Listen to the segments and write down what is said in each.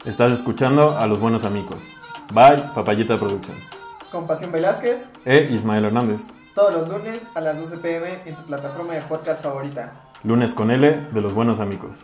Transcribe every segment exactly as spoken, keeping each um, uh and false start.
Estás escuchando a Los Buenos Amigos. Bye, Papayita Productions. Con Pasión Velázquez. E Ismael Hernández. Todos los lunes a las doce pm en tu plataforma de podcast favorita. Lunes con L de Los Buenos Amigos.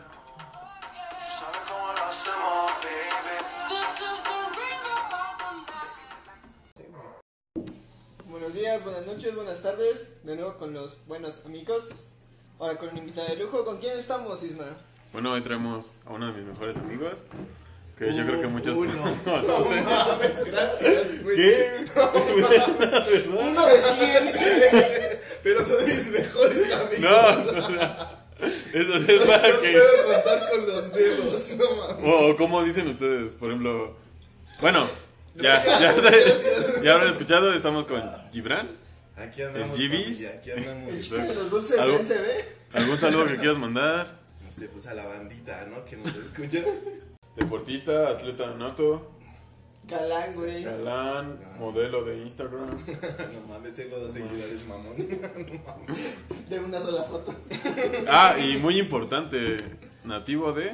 Buenos días, buenas noches, buenas tardes. De nuevo con los buenos amigos. Ahora con un invitado de lujo. ¿Con quién estamos, Isma? Bueno, hoy traemos a uno de mis mejores amigos. Que uh, yo creo que muchos... Uno, no, no sé. Mames, gracias, güey. ¿Qué? No, uno de cien, pero son mis mejores amigos. No, o sea, eso es para no que... No puedo contar con los dedos, no mames. O como dicen ustedes, por ejemplo... Bueno, ya, ya, ya, ya habrán escuchado, estamos con Gibran. Aquí andamos, el familia, aquí andamos. El chico de los dulces de N C B. ¿Algún saludo que quieras mandar? No sé, pues a la bandita, ¿no? Que nos escucha. Deportista, atleta nato, Galán, güey. galán, modelo de Instagram. No mames, tengo dos seguidores, mamón. No mames. De una sola foto. Ah, y muy importante, nativo de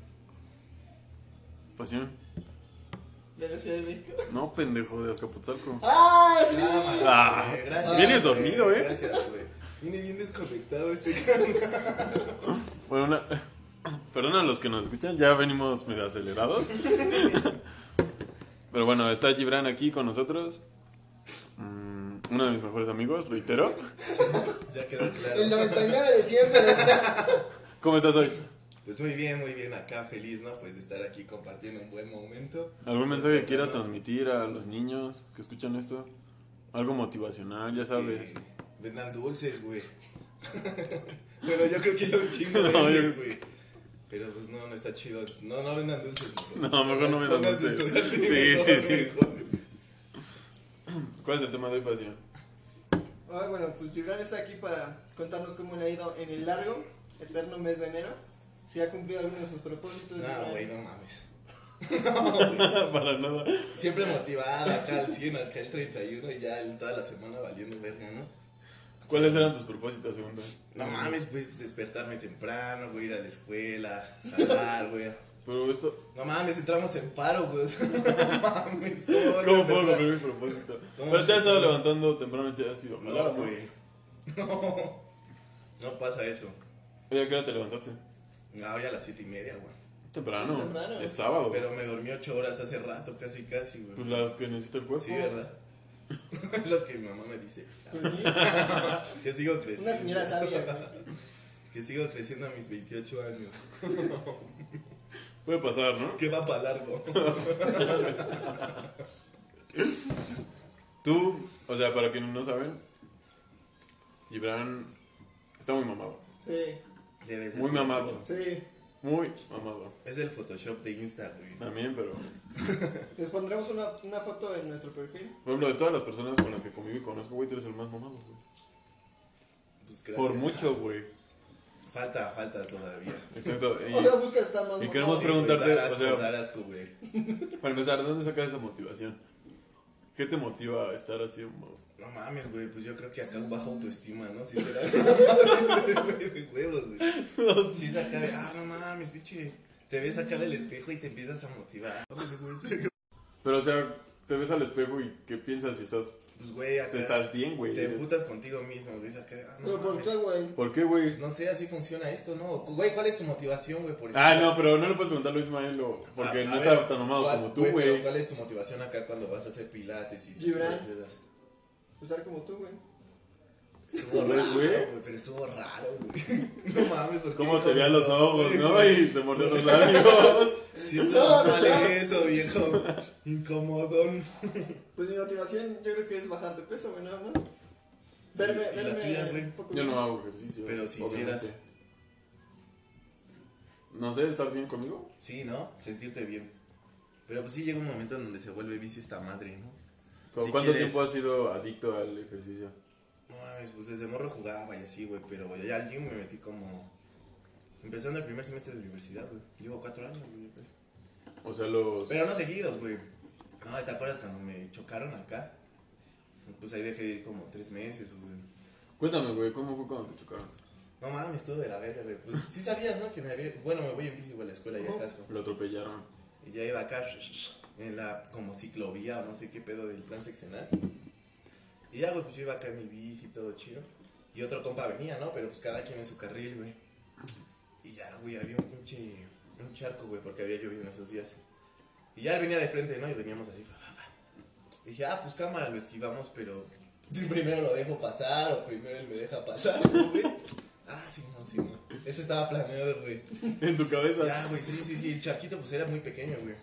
Pasión. ¿De la Ciudad de México? No, pendejo, de Azcapotzalco. ¡Ah, sí! Ah, güey, gracias. vienes güey, dormido, ¿eh? Gracias, güey. Viene bien desconectado este canal. Bueno, una... Perdón a los que nos escuchan, ya venimos medio acelerados. Pero bueno, está Gibran aquí con nosotros. Mm, uno de mis mejores amigos, reitero. Ya quedó claro. El noventa y nueve de siempre. ¿Cómo estás hoy? Pues muy bien, muy bien, acá feliz, ¿no? Pues de estar aquí compartiendo un buen momento. ¿Algún mensaje que quieras transmitir a los niños que escuchan esto? Algo motivacional, ya sabes. Que vendan dulces, güey. Bueno, yo creo que ya un chingo No, venden, yo- güey. Pero pues no, no está chido. No, no vendan dulces. No, mejor no vendan Pónganse a dulces. estudiar Sí, cine, sí, mejor, sí. mejor. ¿Cuál es el tema de hoy, Pasión? Ah, bueno, pues Gibran está aquí para contarnos cómo le ha ido en el largo, eterno mes de enero. Si ha cumplido alguno de sus propósitos. No, Gibran. güey, no mames. Para nada. Siempre motivada, acá al cien, acá el treinta y uno y ya el- toda la semana valiendo verga, ¿no? ¿Cuáles eran tus propósitos, segundo? No mames, pues despertarme temprano, güey, ir a la escuela, jalar, güey. Pero esto... No mames, entramos en paro, güey. o sea, No mames, ¿cómo vas a ¿Cómo puedo empezar? cumplir mi propósito? ¿Cómo Pero te has vas a estado empezar? levantando temprano y te has ido a jalar, No, ¿no? güey. No, no pasa eso. Oye, ¿a qué hora te levantaste? Ahora a las siete y media, güey. Temprano. Es temprano. Es sábado. Pero me dormí ocho horas hace rato, casi, casi, güey. Pues las que necesita el cuerpo. Sí, ¿verdad? Es lo que mi mamá me dice. Pues sí, Que sigo creciendo. una señora sabia, güey. Que sigo creciendo a mis veintiocho años. Puede pasar, ¿no? Que va para largo. Tú, o sea, para quienes no saben, Gibran está muy mamado. Sí, Debe ser Muy mucho. mamado. sí. Muy mamado. Es el Photoshop de Insta, güey. También, pero... Les pondremos una, una foto en nuestro perfil. Por ejemplo, de todas las personas con las que convivo y conozco, güey, tú eres el más mamado, güey. Pues gracias. Por mucho, güey. Falta, falta todavía. Exacto. O sea, busca estar más y queremos Sí, preguntarte, güey, dar o asco, sea- dar asco, güey. para empezar, ¿de dónde sacas esa motivación? ¿Qué te motiva a estar así, mamado? No mames, güey, pues yo creo que acá baja autoestima, ¿no? Si será. De huevos, güey. Si es acá de, ah, no mames, pinche. Te ves acá del espejo y te empiezas a motivar. Pero, o sea, te ves al espejo y ¿qué piensas si estás, Pues, güey, acá. si estás bien, güey? Te Eres- emputas contigo mismo, güey. Acá, ah, no ¿Pero por mames. qué, güey? ¿Por qué, güey? Pues no sé, así funciona esto, ¿no? Güey, ¿cuál es tu motivación, güey? por Ah, ejemplo? no, pero no le puedes preguntarlo a Ismael o- porque A- no a está ver, tan mamado ¿cuál- como tú, pero güey. ¿Cuál es tu motivación acá cuando vas a hacer pilates y tus Gibran. cosas de esas? Pues estar como tú, güey. Estuvo ¿Ves, raro, güey? güey, pero estuvo raro, güey. No mames, porque. ¿Cómo te vean los ojos, no? Y se mordió los labios. Sí, estuvo mal eso, viejo. Incomodón. Pues mi motivación yo creo que es bajar de peso, güey, nada más. Verme, ¿Y la verme tuya, güey? un poco Yo bien. no hago ejercicio. Pero si obviamente. hicieras. No sé, ¿estar bien conmigo? Sí, ¿no? Sentirte bien. Pero pues sí llega un momento en donde se vuelve vicio esta madre, ¿no? ¿Con Si ¿Cuánto quieres- tiempo has sido adicto al ejercicio? No mames, pues desde morro jugaba y así, güey. Pero ya al gym me metí como. Empezando el primer semestre de universidad, güey. Llevo cuatro años, güey. O sea, los... Pero no seguidos, güey. No, ¿te acuerdas cuando me chocaron acá? Pues ahí dejé de ir como tres meses, güey. Cuéntame, güey, ¿cómo fue cuando te chocaron? No mames, estuvo de la verga, güey. Pues sí sabías, ¿no? Que me había. Bueno, me voy en bici, güey, a la escuela y a Ujú. casco. Lo atropellaron. Y ya iba acá en la como ciclovía o no sé qué pedo del plan seccional. Y ya, güey, pues yo iba acá en mi bici y todo chido. Y otro compa venía, ¿no? Pero pues cada quien en su carril, güey. Y ya, güey, había un pinche, un charco, güey, porque había llovido en esos días. Y ya él venía de frente, ¿no? Y veníamos así, fa, fa, fa. Y dije, ah, pues cámara, lo esquivamos, pero primero lo dejo pasar o primero él me deja pasar, ¿no, güey? Ah, sí, no, sí, no. Eso estaba planeado, güey. En tu cabeza. Ya, güey, sí, sí, sí. El charquito, pues era muy pequeño, güey.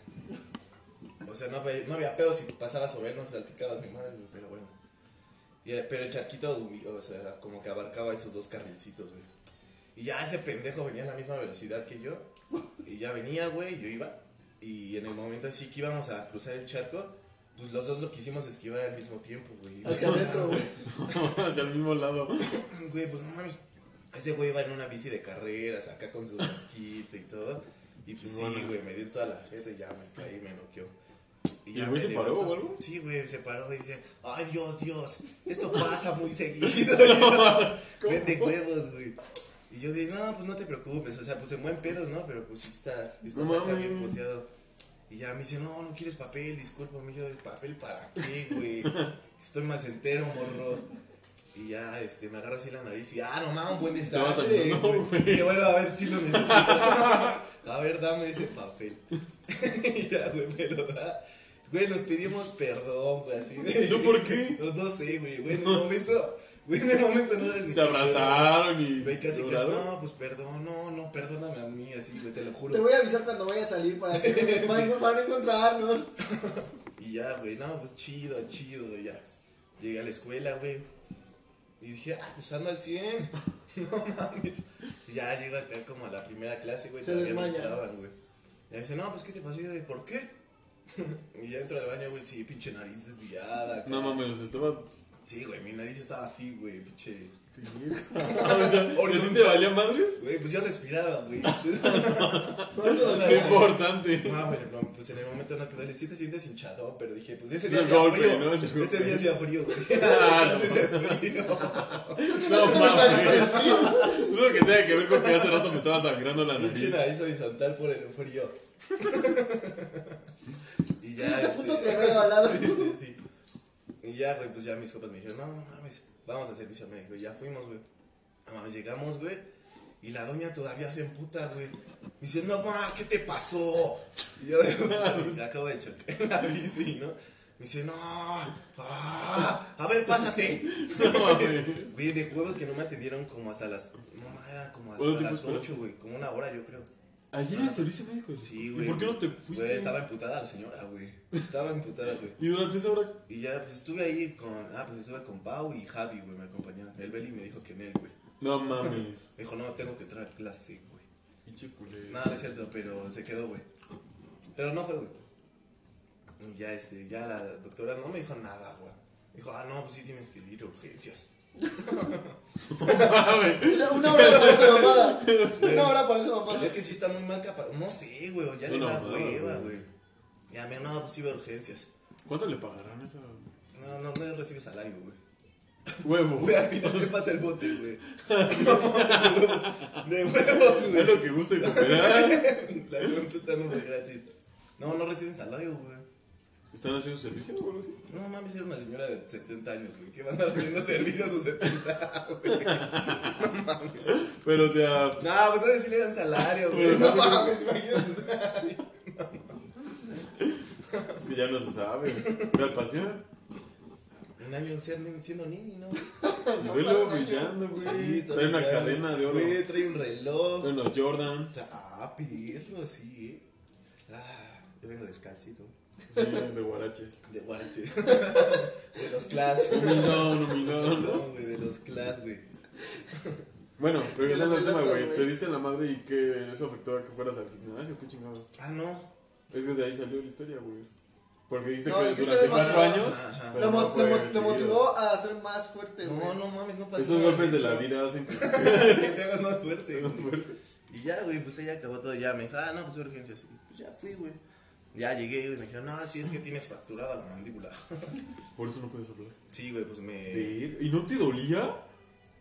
O sea, no había, no había pedo si pasabas sobre él, no te salpicabas ni madre, güey, pero bueno. Y, pero el charquito, o sea, como que abarcaba esos dos carrilcitos, güey. Y ya ese pendejo venía a la misma velocidad que yo. Y ya venía, güey, yo iba. Y en el momento así que íbamos a cruzar el charco, pues los dos lo quisimos esquivar al mismo tiempo, güey. Hacia adentro, güey. Hacia el mismo lado. Güey, pues no mames. Ese güey iba en una bici de carreras, acá con su casquito y todo. Y pues sí, güey, me dio toda la gente y ya me caí, me noqueó. ¿Y, ya el güey me se paró levantó. o algo? Sí, güey, se paró y dice, ay, Dios, Dios, esto pasa muy seguido. Vende huevos, güey. Y yo dije, no, pues no te preocupes, o sea, pues en buen pedo, ¿no? Pero pues sí está, está No acá bien mames. puteado. Y ya me dice, no, no quieres papel, discúlpame. Y yo, ¿papel para qué, güey? Estoy más entero, morro. Y ya, este, me agarro así la nariz y, ah, no mames, un buen Te vas a desastre, no, güey. güey. Y yo, bueno, a ver si lo necesito. A ver, dame ese papel. Y ya, güey, me lo da. Güey, nos pedimos perdón, güey, así de... ¿Tú por qué? No, no sé, güey, güey, en el momento... Güey, en el momento no sabes ni Se qué abrazaron y... pedo. Güey, casi, casi, lloraron. no, pues perdón, no, no, perdóname a mí, así, güey, te lo juro. Te voy a avisar cuando vaya a salir para, que, para, para no encontrarnos. Y ya, güey, no, pues chido, chido, ya. Llegué a la escuela, güey. Y dije, ah, pues ando al cien. No mames. Y ya llego acá como a la primera clase, güey. Se todavía me desmaya. entraban, güey. Y me dice, no, pues ¿qué te pasó? Y yo de, ¿por qué? Y ya entro al baño, güey, sí, pinche nariz desviada. acá. No mames, estaba... Sí, güey, mi nariz estaba así, güey, pinche. Ah, o sea, ¿a ti te valía madres? Güey, pues yo respiraba, güey. Qué importante. No, pero no, pues en el momento no te duele, sí te sientes hinchado, pero dije, pues ese Es día el hacía golpe, frío. ¿no? Es el golpe. Ese día hacía frío, güey. Ah, no. Ese hacía frío. No mames. Dudo que tenga que ver con que hace rato me estaba sangrando la Pinche nariz. nariz horizontal por el frío. Y ya. Este este, puto correo al lado. Sí, sí, sí. Y ya, güey, pues ya mis copas me dijeron, no, no mames, vamos a servicio médico. Y ya fuimos, güey. No mames, llegamos, güey. Y la doña todavía se emputa, güey. Me dice, no, ma, ¿qué te pasó? Y yo, pues, acabo de chocar en la bici, ¿no? Me dice, no, ah, a ver, pásate. No mames. Güey, de juegos que no me atendieron como hasta las, no, ma, era como hasta ¿Cuánto las tiempo ocho, güey, como una hora, yo creo. Ayer en el servicio médico. Sí, güey. ¿Y por qué no te fuiste? Güey, estaba emputada la señora, güey. Estaba emputada, güey. Y durante esa hora... Y ya, pues estuve ahí con, ah, pues estuve con Pau y Javi, güey, me acompañaron. El Beli me dijo que en él, güey. No mames. Me dijo, no, tengo que entrar a clase, güey. Pinche culero. No, no es cierto, pero se quedó, güey. Pero no fue, güey. Y ya, este, ya la doctora no me dijo nada, güey. Dijo, ah, no, pues sí tienes que ir a urgencias. Una hora para esa mamada. Una hora para esa mamada. Es que sí está muy mal capaz. No sé, güey, ya No, le da no, hueva, no, güey. Ya, me no, pues iba a urgencias. ¿Cuánto le pagarán a esa? No, no, no recibe salario, güey. Huevo. Güey, al final te pasa el bote, güey. No mames, de huevos. De huevos, Es güey. lo que gusta y cooperar. La consulta no fue gratis. No, no reciben salario, güey. ¿Están haciendo su servicio o algo así? No mames, era una señora de setenta años, güey. Que va a andar haciendo servicio a sus setenta, güey. No mames. Pero, o sea... No, pues a ver si le dan salario, güey. No mames, imagínate. Es que ya no se sabe. Ve al pasión. Un año siendo, siendo niño, ¿no? Y velo brillando, güey. está Trae una brillando. cadena de oro. Güey, trae un reloj. Trae unos Jordan. Tra- Ah, perro, sí, eh. Ah, yo vengo descalcito. Sí, de guarache. De guarache. De los class. Humildón, humildón, ¿no? No, güey, de los class, güey. Bueno, regresando al tema, Relaxa, güey. güey. Te diste en la madre y que eso afectó a que fueras al gimnasio. ¿Qué chingado? Ah, no. Es que de ahí salió la historia, güey. Porque dijiste No, que yo creo durante que cuatro era- años. Ajá. pero Lo, no mo- fue lo mo- lo seguido. motivó a ser más fuerte, güey. No, no mames, no pasó. Estos nada golpes de eso. la vida hacen que Que te hagas más fuerte. seas güey. fuerte. Y ya, güey, pues ella acabó todo. Ya me dijo, ah, no, pues urgencias. Y pues ya fui, güey. Ya llegué y me dijeron, no, sí es que tienes fracturada la mandíbula. Por eso no puedes hablar. Sí, güey, pues me. Ver, ¿y no te dolía?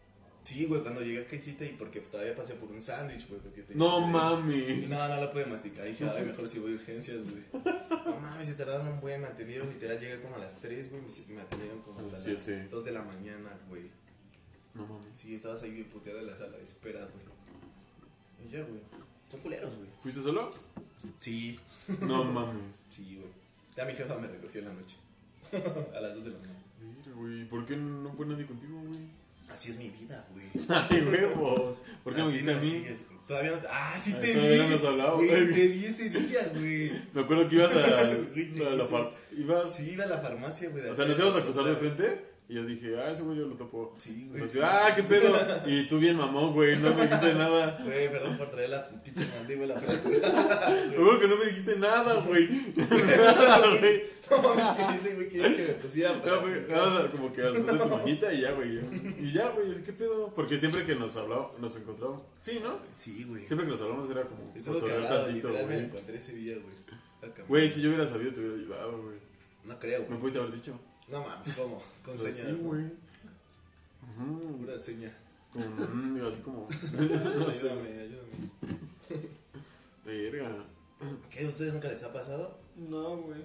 Sí, güey, cuando llegué a casita y porque todavía pasé por un sándwich, güey. Porque tenía No hambre. mames. Y no, no lo pude masticar. Dije, ay, mejor si voy a urgencias, güey. No mames, se tardaron un buen. Me atendieron, literal, llegué como a las tres, güey. Me atendieron como hasta las siete. dos de la mañana, güey. No mames. Sí, estabas ahí bien puteado en la sala de espera, güey. Y ya, güey. Son culeros, güey. ¿Fuiste solo? Sí. No mames. Sí, güey. Ya mi jefa me recogió en la noche. A las dos de la mañana. Mira, güey, ¿por qué no fue nadie contigo, güey? Así es mi vida, güey. Ay, huevos. ¿Por qué no me Así dijiste a mí? así es. Todavía no te... Ah, sí Ay, te todavía vi. no nos hablaba, güey. güey. Te vi ese día, güey. Me acuerdo que ibas a, Güey, a la sí. far... Ibas... Sí, iba a la farmacia, güey. O sea, nos íbamos a cruzar de frente y yo dije, ah, ese güey yo lo topo. Sí, güey. Entonces, sí. ah, qué pedo. Y tú bien mamón, güey, no me dijiste nada. Güey, perdón por traer la pinche mandíbula. Me acuerdo que no me dijiste nada, güey. Nada, güey. No mames, que dice, güey, quería que me pusiera. No, güey, nada más como que alzaste tu manita y ya, güey. Y ya, güey, ¿qué pedo? Porque siempre que nos hablábamos, nos encontrábamos. Sí, ¿no? Sí, güey. Siempre que nos hablamos era como Estuvo cotorrear cagado, tantito, literal me lo güey. encontré ese día, güey. Acá, Güey, si yo hubiera sabido te hubiera ayudado, güey. No creo, Me güey. pudiste haber dicho. No mames, ¿cómo? Con Pues señas. sí, ¿no? güey. Ujú. Pura seña. Como, mm, así como. No sé. Ayúdame, ayúdame. Verga. ¿Qué? ¿A ustedes nunca les ha pasado? No, güey.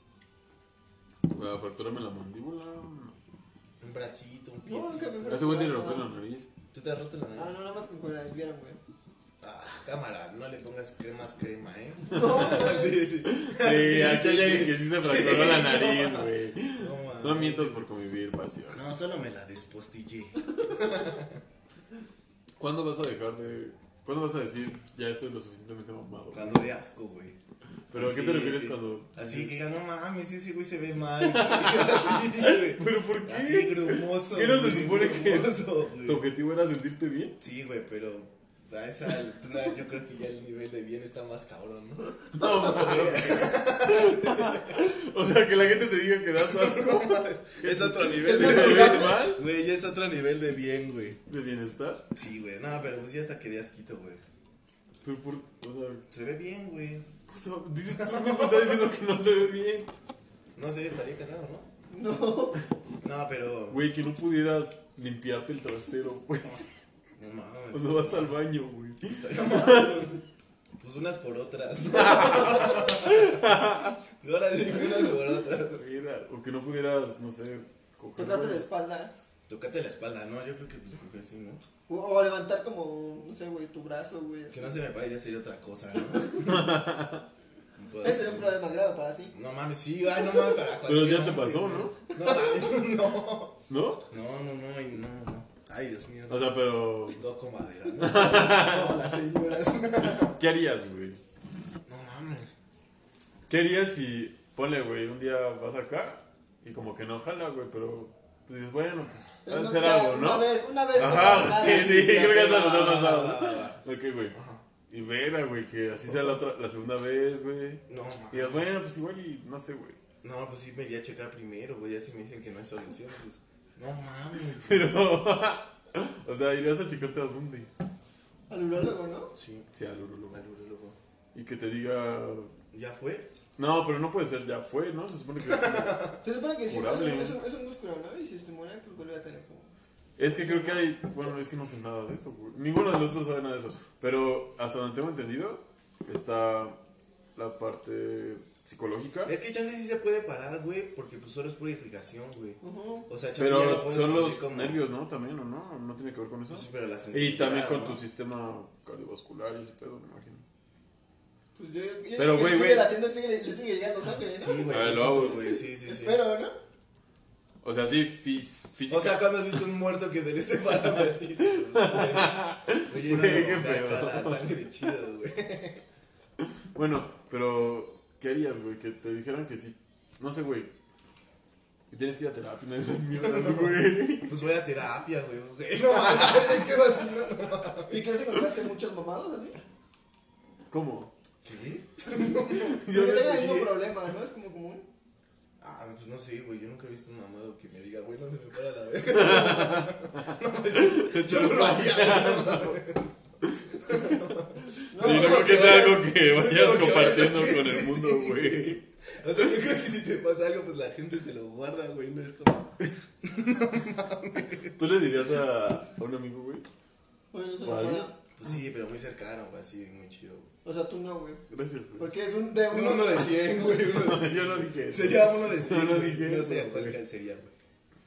A fracturarme la mandíbula. Un bracito, un No, nunca me piecito. fue- A ese güey se le rompió la nariz. ¿Tú te has roto la Ah, nariz? no, nada más con la desviaron, güey. Ah, cámara, no le pongas cremas crema, ¿eh? No, güey. Sí, sí. Sí, aquí hay alguien que sí se fracturó la nariz, güey. No mames. No mientas por convivir, pasión. No, solo me la despostillé. ¿Cuándo vas a dejar de.? ¿Cuándo vas a decir, ya estoy lo suficientemente mamado? Cuando de asco, güey. ¿Pero a qué Así, te refieres sí. cuando.? Así que diga, no mames, ese güey se ve mal, güey. Así, güey. ¿Pero por qué? Así grumoso. ¿Qué no se güey, supone que grumoso, güey. ¿Tu objetivo era sentirte bien? Sí, güey, pero a esa altura yo creo que ya el nivel de bien está más cabrón, ¿no? No, mames. O sea, que la gente te diga que das asco. Es otro nivel ¿Que de te bien. ves mal? Güey, ya es otro nivel de bien, güey. ¿De bienestar? Sí, güey. No, pero pues ya hasta quedé asquito, güey. Pero por. O sea, Se ve bien, güey. cosa, dices tú mismo estás diciendo que no se ve bien. No sé, estaría cagado, ¿no? No. No, pero. Güey, que no pudieras limpiarte el trasero, güey. No mames. Cuando vas al baño, güey. Estaría mal. Pues unas por otras. Ahora sí, unas por otras. Mira, o que no pudieras, no sé, coger. Tocarte la espalda. Tócate la espalda, ¿no? Yo creo que pues coger así, ¿no? O, o levantar como, no sé, güey, tu brazo, güey. Que no se me pare ya sería otra cosa, ¿no? Ese es un problema grave para ti. No mames, sí, ay, no mames. Para Pero ya cualquier te hombre, pasó, güey. ¿no? No mames, no. ¿No? No, no, no, ay, no, no. Ay, Dios mío. O sea, pero. Toco madera, ¿no? Como las señoras. ¿Qué harías, güey? No mames. ¿Qué harías si, ponle, güey, un día vas acá y como que no jala, güey, pero pues dices, bueno, pues, hay que hacer algo, Una ¿no? vez, una vez. Ajá, nada, sí, sí, sí, creo que ya te va, nos ha va, va, pasado. va. Ok, güey. Ajá. Y vera, güey, que así sea la otra, la segunda vez, güey. No Y digas, mames. bueno, pues igual y no sé, güey. No, pues sí me iría a checar primero, güey. Ya si me dicen que no hay solución, pues. No mames. Pero, o sea, irías a checarte a dónde. Al urólogo, ¿no? Sí, Sí, al urólogo. al urólogo. Y que te diga. ¿Ya fue? No, pero no puede ser, ya fue, ¿no? Se supone que es como- Se supone que sí, es un, Curable. es, un, es un músculo, ¿no? Y si se muere, pues vuelve a tener como. Es que creo que hay. Bueno, es que no sé nada de eso, güey. Ninguno de nosotros sabe nada de eso. Pero hasta donde tengo entendido, está la parte psicológica. Es que chance sí se puede parar, güey, porque pues solo es pura irrigación, güey. Uh-huh. O sea, chance ya lo Pero puedes son poner los como- nervios, ¿no? También, ¿o no? ¿No tiene que ver con eso? Pues sí, pero la Y sensibilidad, también con ¿no? tu sistema cardiovascular y ese pedo, me imagino. Pues yo, yo Pero, que güey, sigue güey. latiendo, sigue, le sigue llegando sangre, ¿no? Sí, güey. A ver, lo hago. güey. Sí, sí, sí. Espero, ¿no? O sea, sí, fis, física. O sea, cuando has visto un muerto que se le esté parando así, güey. Oye, no, Güey, qué me pedo. acá la sangre chido, güey. Bueno, pero, ¿qué harías, güey? Que te dijeran que sí. No sé, güey. Que tienes que ir a terapia, una de esas mierdas, güey. Pues voy a terapia, güey. güey. No mames, qué vacilo. ¿Y quieres encontrarte muchos mamados así? ¿Cómo? ¿Qué? Que Yo no tengan el entendí. mismo problema, ¿no? Es como común. Ah, pues no sé, güey. Yo nunca he visto un mamado que me diga, güey, no se me para la verga. No, yo no lo haría, güey. No, Sí, no no, creo que sea algo que no, vayas que compartiendo vayas- con sí, el sí, mundo, sí. güey. O sea, yo creo que si te pasa algo, pues la gente se lo guarda, güey. No es como. ¿Tú le dirías a, a un amigo, güey? Bueno, eso ¿O algo? no. Pues sí, pero muy cercano, güey. Así, muy chido, güey. O sea, tú no, güey. Gracias, güey. Porque es un de Uno, uno. uno de cien, güey. Uno de No, cien. yo no dije eso. Sería uno de cien. No, no güey. dije No eso, sé a cuál güey. sería, güey.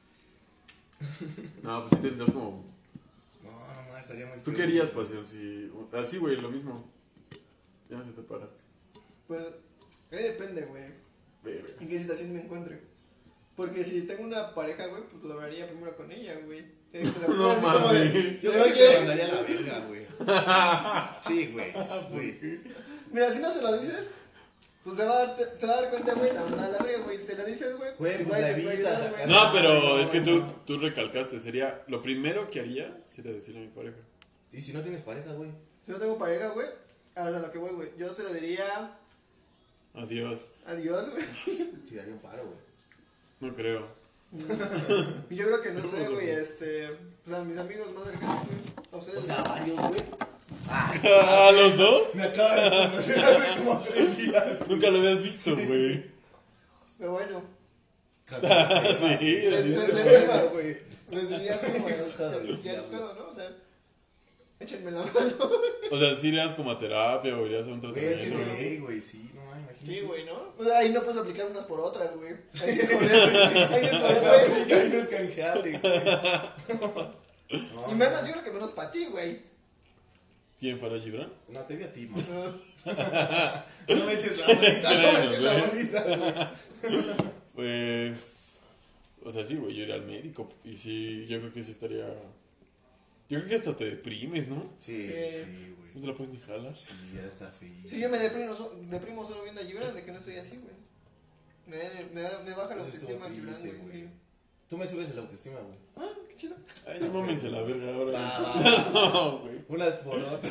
No, pues sí tendrías como... No, no, no, estaría muy ¿Tú feo, querías güey. pasión? Si... Así, güey, lo mismo. Ya no se te para. Pues, ahí depende, güey. Verga. En qué situación me encuentre. Porque si tengo una pareja, güey, pues lo haría primero con ella, güey. Eh, se la No pongo así como de- mames. Yo de, creo que te Oye, mandaría a la verga, güey. Sí, güey. güey. mira, si no se lo dices, pues se va a dar, se va a dar cuenta, güey, te va a mandar a la verga, güey. Se lo dices, güey, Güey, pues, pues la te puede evitas ayudar, acá. güey. No, pero no, es que no, tú, no. tú recalcaste. Sería... Lo primero que haría sería decirle a mi pareja. Y si no tienes pareja, güey. Si no tengo pareja, güey, ahora a lo que voy, güey. Yo se lo diría Adiós. adiós, güey. Tiraría un paro, güey. No creo. Y yo creo que no sé, güey, este. Pues a mis amigos más cercanos, güey. A ustedes. O sea, varios, güey. ¿A los dos? Me acaba de conocer hace como tres días. Nunca lo habías visto, güey. Pero bueno, Sí, les, así les, es. les, güey. les diría como Joder, ya el diablo. pedo, ¿no? O sea, échenme la mano. O sea, si irías como a terapia o irías a un Güey, es que es tratamiento. de ley, güey. Sí, no, imagínate. Sí, güey, ¿no? O sea, ahí no puedes aplicar unas por otras, güey. Ahí es joder, güey. Ahí es joder, güey. Ahí no es canjeable, güey. No, Y menos, yo creo que menos para ti, güey. ¿Quién para Gibran? No, te vi a ti, man. No me eches la bolita, no me eches la bolita, güey. Pues. O sea, sí, güey, yo iría al médico. Y sí, yo creo que sí estaría. Yo creo que hasta te deprimes, ¿no? Sí, Eh. sí, güey. No te la puedes ni jalar. Sí, ya está feo. Sí, yo me deprimo, so- deprimo solo viendo a Gibran de que no estoy así, güey. Me, me, da- me baja la Eso estuvo autoestima Gibran, triste, güey. güey. Sí. Tú me subes la autoestima, güey. Ah, qué chido. Ay, no mámense la verga ahora. Va, va. No, güey. Unas por otras.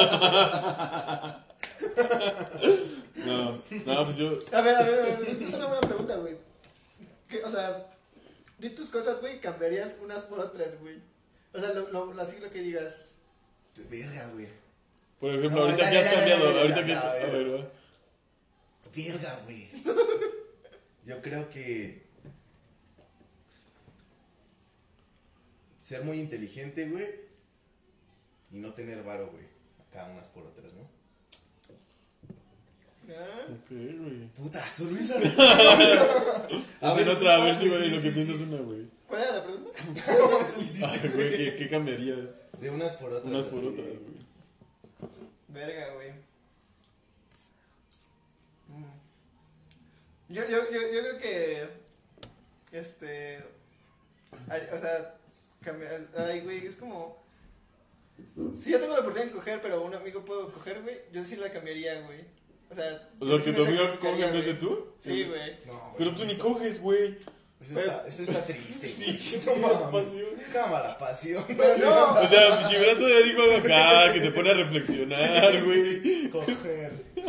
No, no, pues yo. A ver, a ver, a ver, esta es una buena pregunta, güey. ¿Qué- O sea, di tus cosas, güey, y cambiarías unas por otras, güey. O sea, lo, lo, así lo que digas. Verga, güey. Por ejemplo, No, ahorita ya, que ya, has ya, cambiado. ya, ya, Ahorita ya, que. ya, A a ver. ver, va. Verga, güey. Yo creo que. Ser muy inteligente, güey. Y no tener varo, güey. Acá unas por otras, ¿no? ¿Ah? Ok, güey. Puta, solo esa. Hacen otra, a ver si, sí, güey, sí, lo que sí, piensas sí. una, güey. ¿Cuál era la pregunta? Ay, güey, ¿qué, ¿qué cambiarías? De unas por otras. Unas por así. otras, güey. Verga, güey. Mm. Yo, yo, yo, yo creo que. Este. ay, o sea, cambiar. Ay, güey, es como. Si yo tengo la oportunidad de coger, pero un amigo puedo coger, güey, yo sí la cambiaría, güey. O sea. O yo sea, sí que me tu amigo sacrificaría, coge en vez de güey. tú. Sí, güey. No, güey. Pero tú ni coges, güey. Eso está, eso está triste, güey. Sí, No la mames. pasión. Cámara, pasión. Pero no. O sea, Gibran todavía dijo algo acá que te pone a reflexionar, güey. Coger.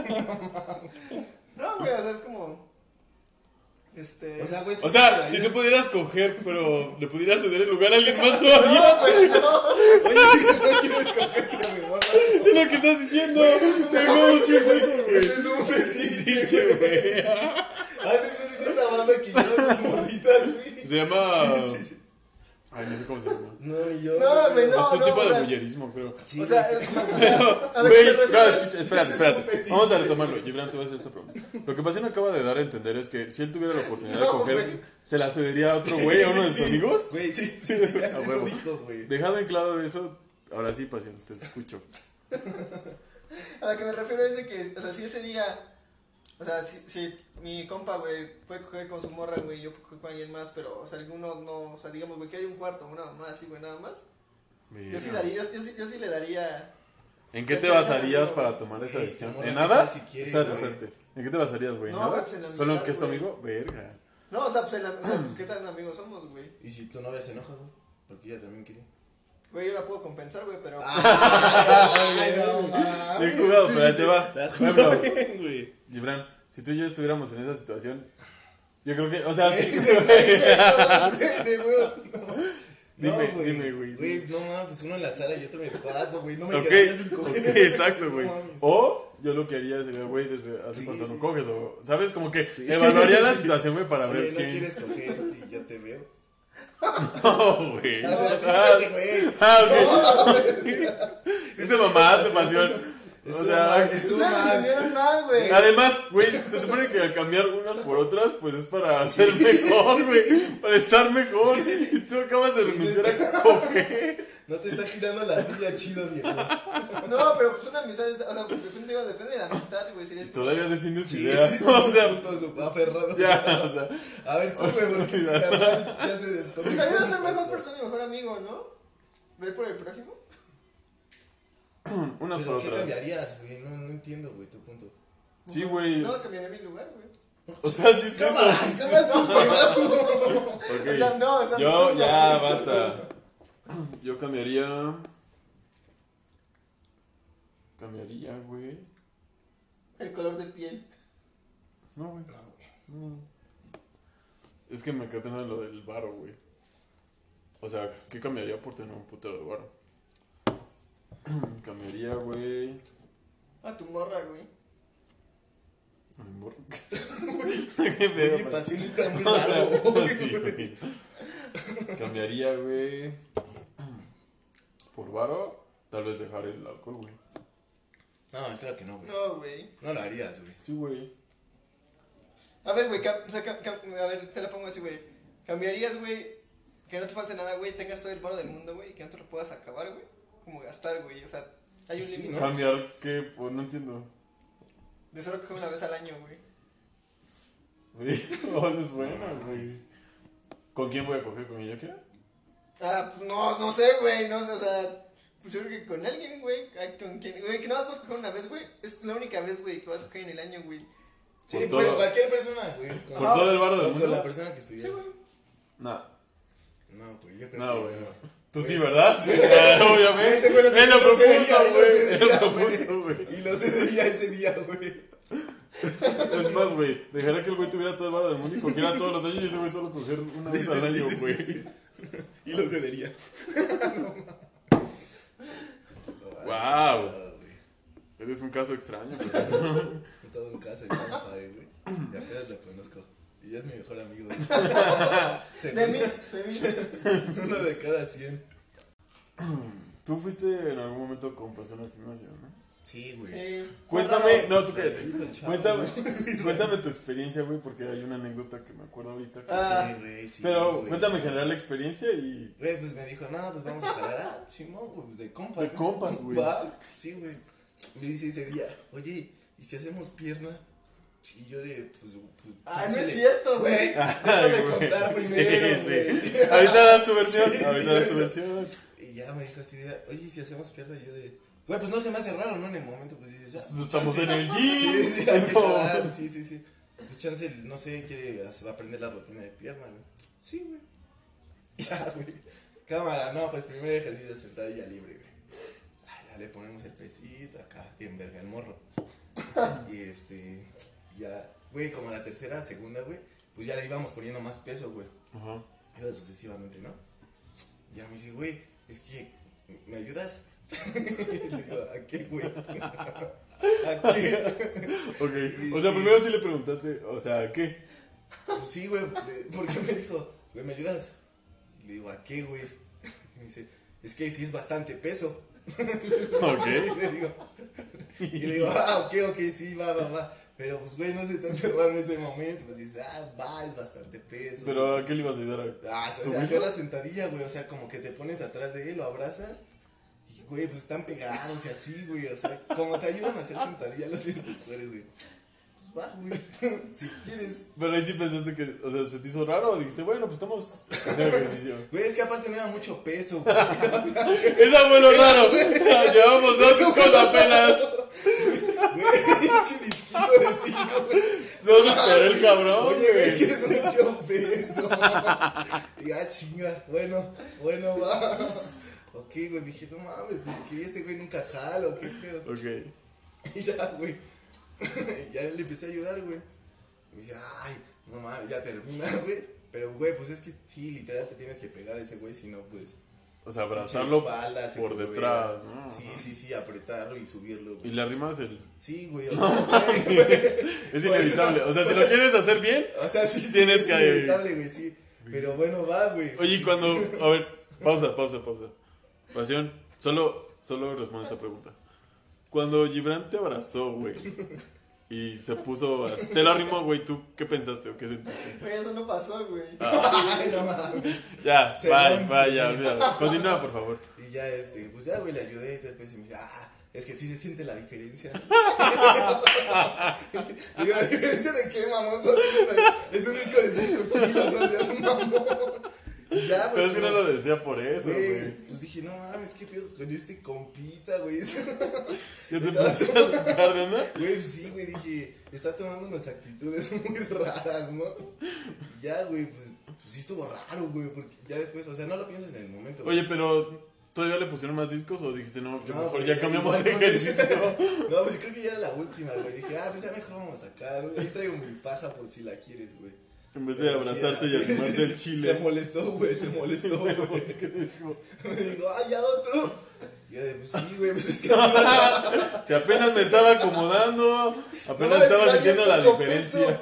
No, güey, o sea, es como. Este. O sea, güey. O sea, si tú pudieras coger, pero le pudieras ceder el lugar a alguien más todavía, güey. Oye, no quieres coger, pero me mata. Es lo que estás diciendo. Eso es un Tengo un chingo eso, güey. Eso es un fetiche, Fetiche, güey. Haces ahorita esa banda que lleva sus morritas, güey. Se llama. Sí, sí, sí. Ay, no sé cómo se llama. No, yo. No, güey, no. Es un tipo o de sea, bullerismo, creo. Sí, o sea, güey. es- a lo que Güey, me no, refiero es- escucha, espérate, ese es un espérate. fetiche. Vamos a retomarlo. Gibran, te voy a hacer esta pregunta. Lo que Pasión acaba de dar a entender es que si él tuviera la oportunidad de No, coger, güey. ¿se la cedería a otro güey, a uno de sus Sí, amigos? Güey, sí. Sí, Eso a huevo. dijo, güey. Dejado en claro eso, ahora sí, Pasión, te escucho. A lo que me refiero es de que, o sea, si ese día, o sea, si, si mi compa, güey, puede coger con su morra, güey, yo puedo coger con alguien más, pero, o sea, alguno no, o sea, digamos, güey, que hay un cuarto, una mamá así, güey, nada más. Yo sí daría, yo, yo, sí, yo sí le daría. ¿En qué te basarías para tomar esa Güey, decisión? tu ¿En morra, nada? si quiere, Espérate, güey. espérate. ¿En qué te basarías, güey? No, ¿Nada? güey, pues en la ¿Solo en amistad, que es tu güey. amigo? Verga. No, o sea, pues, en la, o sea, pues, ¿qué tan amigos somos, güey? Y si tu novia se enoja, güey. Porque ella también quiere. Güey, yo la puedo compensar, güey, pero. Ay, no, mames. Bien jugado, pero ahí te va. La Por ejemplo, jugó bien, güey. Gibran, si tú y yo estuviéramos en esa situación, yo creo que, o sea, sí. De huevo, no. Dime, No, dime, güey. Güey, no mames, pues uno en la sala y otro en el cuarto, güey. No me Ok, quedaría sin ok, coger. exacto, güey. No mames. O yo lo que haría sería, güey, desde hace Sí, cuánto sí, no sí. coges, o, ¿sabes? Como que Sí. evaluaría la Sí. situación, güey, para Oye, ver ¿no quién. quieres coger si yo te veo? No, güey. O sea, sí, Ah, fíjate, güey. ah, ok. No, Sí es te una mamaste, pasión. pasión. O Estuvo sea, mal, Ustedes estuvo me mal. entendieron mal, güey. además, güey, se supone que al cambiar unas por otras, pues es para ser mejor, güey. Para estar mejor. Y tú acabas de renunciar a coger. No te está girando la silla chido, viejo. No, pero pues una amistad, es- o sea, depende, digo, depende de la amistad, güey. Si eres Todavía defiendes Sí, ideas. sí, sí, O sea, punto, aferrado. ya, o sea. A ver, tú, güey, porque este carnal ya se desconectó. Pues ayuda a ser mejor persona y mejor amigo, ¿no? Ver por el prójimo. Unas por ¿Pero qué otras. cambiarías, güey? No, no entiendo, güey, tu punto. Sí, güey. No, cambiaría mi lugar, güey. O sea, sí es eso. ¡Cámaras! ¡Cámaras tú, güey! ¡Vas tú! Ok. O sea, no, o sea, Yo, no, ya, no, basta. Yo cambiaría. Cambiaría, güey. El color de piel. No, güey. No, güey. No. Es que me quedé pensando en lo del varo, güey. O sea, ¿qué cambiaría por tener un putero de varo? Cambiaría, güey. A tu morra, güey. Ay, morro. Qué pedo, Oye, man. pasión está muy O sea, raro, güey. sí, güey. Cambiaría, güey. Por varo, tal vez dejar el alcohol, güey. No, claro que no, güey. No, güey. No lo harías, güey. Sí, güey. A ver, güey, cam- o sea, cam- cam- a ver, te la pongo así, güey. ¿Cambiarías, güey, que no te falte nada, güey, tengas todo el varo del mundo, güey, y que no te lo puedas acabar, güey? Como gastar, güey, o sea, hay un Sí, límite. ¿no? Cambiar, ¿qué? Pues no entiendo. De solo coger una vez al año, güey. Güey, oh, es buena, güey. ¿Con quién voy a coger? ¿Con quien yo quiera? Ah, pues no, no sé, güey, no sé, o sea, pues yo creo que con alguien, güey, ah, con quien, güey, que no vas a coger una vez, güey, es la única vez, güey, que vas a coger en el año, güey. Sí, Por pues todo. cualquier persona, güey. Con, ¿Por todo el varo del con, con la mundo? persona que Sí, estuvieras. güey. No. No, güey, yo creo No, que güey. no. Tú Pues- sí, ¿verdad? Sí, claro, obviamente. Ese güey lo Él lo lo cedería, propuso, él lo güey. Él cedería, lo güey. propuso, güey. Y lo cedería ese día, güey. Es más, güey, dejaría que el güey tuviera todo el varo del mundo y cogiera todos los años y ese güey solo coger una vez al año, Sí, sí, güey. sí, sí. Y lo cedería. Guau. güey. Eres un caso extraño, pues. En todo un caso, ya no padre, güey. Y apenas lo conozco. Y ya es mi mejor amigo. güey. De Segundo, mis, de mis. uno de cada cien. Tú fuiste en algún momento con persona al gimnasio, ¿no? Sí, güey. Sí. Cuéntame, no, tú cállate. Hijo, chavo, Cuéntame, güey. cuéntame tu experiencia, güey, porque hay una anécdota que me acuerdo ahorita. que- Ah. Sí, güey, sí, Pero güey. cuéntame en general la experiencia y. Güey, pues me dijo, no, pues vamos a jalar. Ah, Simón, güey, pues de compas. De ¿no? compas, güey. Va, sí, güey. Me dice ese día, oye, ¿y si hacemos pierna? Y yo de, pues, pues. Ah, no chance es de- cierto, güey. Güey, Ay, déjame güey. contar Sí, primero, sí. güey. Ahorita das tu versión. Sí, Ahorita sí, das tu sí. versión. Y ya me dijo así de, oye, ¿y si hacemos pierna? Y yo de, güey, pues no se me hace raro, ¿no? En el momento, pues dices, ah, Pues estamos chance. en el Sí, gym. sí, Es hay que como- jalar, sí, sí, sí. Pues chance, no sé, quiere hacer- aprender la rutina de pierna, güey. Sí, güey. Ya, güey. Cámara, no, pues primer ejercicio sentadilla libre, güey. Ah, ya le ponemos el pesito acá, en verga el morro. Y este, ya, güey, como la tercera, segunda, güey, pues ya le íbamos poniendo más peso, güey. Ajá. Iba sucesivamente, ¿no? Y ya me dice, güey, es que, ¿me ayudas? Y le digo, ¿a qué, güey? ¿A qué? Ok. O sea, primero sí le preguntaste, o sea, ¿qué? Pues sí, güey, de- porque me dijo, güey, ¿me ayudas? Y le digo, ¿a qué, güey? Y me dice, es que sí es bastante peso. Ok. Y le digo, y le digo, ah, ok, ok, sí, va, va, va. Pero pues, güey, no se tan cerrado en ese momento. Pues dice, ah, va, es bastante peso. Pero ¿a qué le ibas a ayudar? a- Ah, o sea, ¿Subirlo? hacer la sentadilla, güey. O sea, como que te pones atrás de él, lo abrazas. Y, güey, pues están pegados y así, güey. O sea, como te ayudan a hacer sentadilla los instructores, güey. Pues va, güey. Si quieres. Pero ahí sí pensaste que, o sea, ¿se te hizo raro o dijiste, bueno, pues estamos haciendo ejercicio? Güey, es que aparte no era mucho peso, güey. O sea, Esa fue lo raro. Llevamos dos segundos apenas. güey, pinche disquito de cinco, güey. No se esperó el cabrón, Oye, güey, es que güey. es mucho peso. Y ah, chinga. Bueno, bueno, va. Ok, güey, dije, no mames, que este güey nunca jala, ¿o qué pedo? Ok. Y ya, güey. Ya le empecé a ayudar, güey. Y me dice, ay, no mames, ya termina, güey. Pero, güey, pues es que sí, literal te tienes que pegar a ese güey, si no, pues. O sea, pinche abrazarlo espalda, se por correa. detrás, ¿no? Sí, sí, sí, apretarlo y subirlo, güey. Y le arrimas el... Sí, güey, o sea, güey, Es inevitable. O sea, si lo quieres hacer bien, o sea, sí, sí, tienes es que... inevitable, güey, sí. Pero bueno, va, güey. Oye, y cuando... A ver, pausa, pausa, pausa. Pasión, solo, solo responde esta pregunta. Cuando Gibran te abrazó, güey, y se puso... a- Te lo arrimó, güey, ¿tú qué pensaste o qué sentiste? Güey, eso no pasó, güey. Ay, no mames. Ya, Se vaya, lanza. vaya, olvídalo. Continúa, por favor. Y ya, este, pues ya, güey, le ayudé y tal, pues, y me dice, ah, es que sí se siente la diferencia. Digo, ¿la diferencia de qué, mamón? Solo Es, una- es un disco de cinco kilos, no seas un mamón. Y ya, güey. Pero es que no lo decía por eso, Güey, güey. pues dije, no mames, qué pedo con este compita, güey. ¿Ya te pusiste a sacar de onda? Güey, pues sí, güey, dije, está tomando unas actitudes muy raras, ¿no? Y ya, güey, pues, pues sí estuvo raro, güey, porque ya después, o sea, no lo piensas en el momento, güey. Oye, pero ¿todavía le pusieron más discos o dijiste no, yo No, mejor güey, ya cambiamos de igual, güey. ejercicio? No, pues creo que ya era la última, güey. Dije, ah, pues ya mejor vamos a sacar, güey. Ahí traigo mi faja por si la quieres, güey. En vez de abrazarte y Sí, arrimarte sí, el Se chile. molestó, güey, se molestó, güey. ¿Qué te dijo? Me dijo, ah, ya otro. Y yo de, pues sí, güey, pues es que así no. Si apenas me estaba acomodando, apenas No, estaba es que sintiendo había la poco diferencia.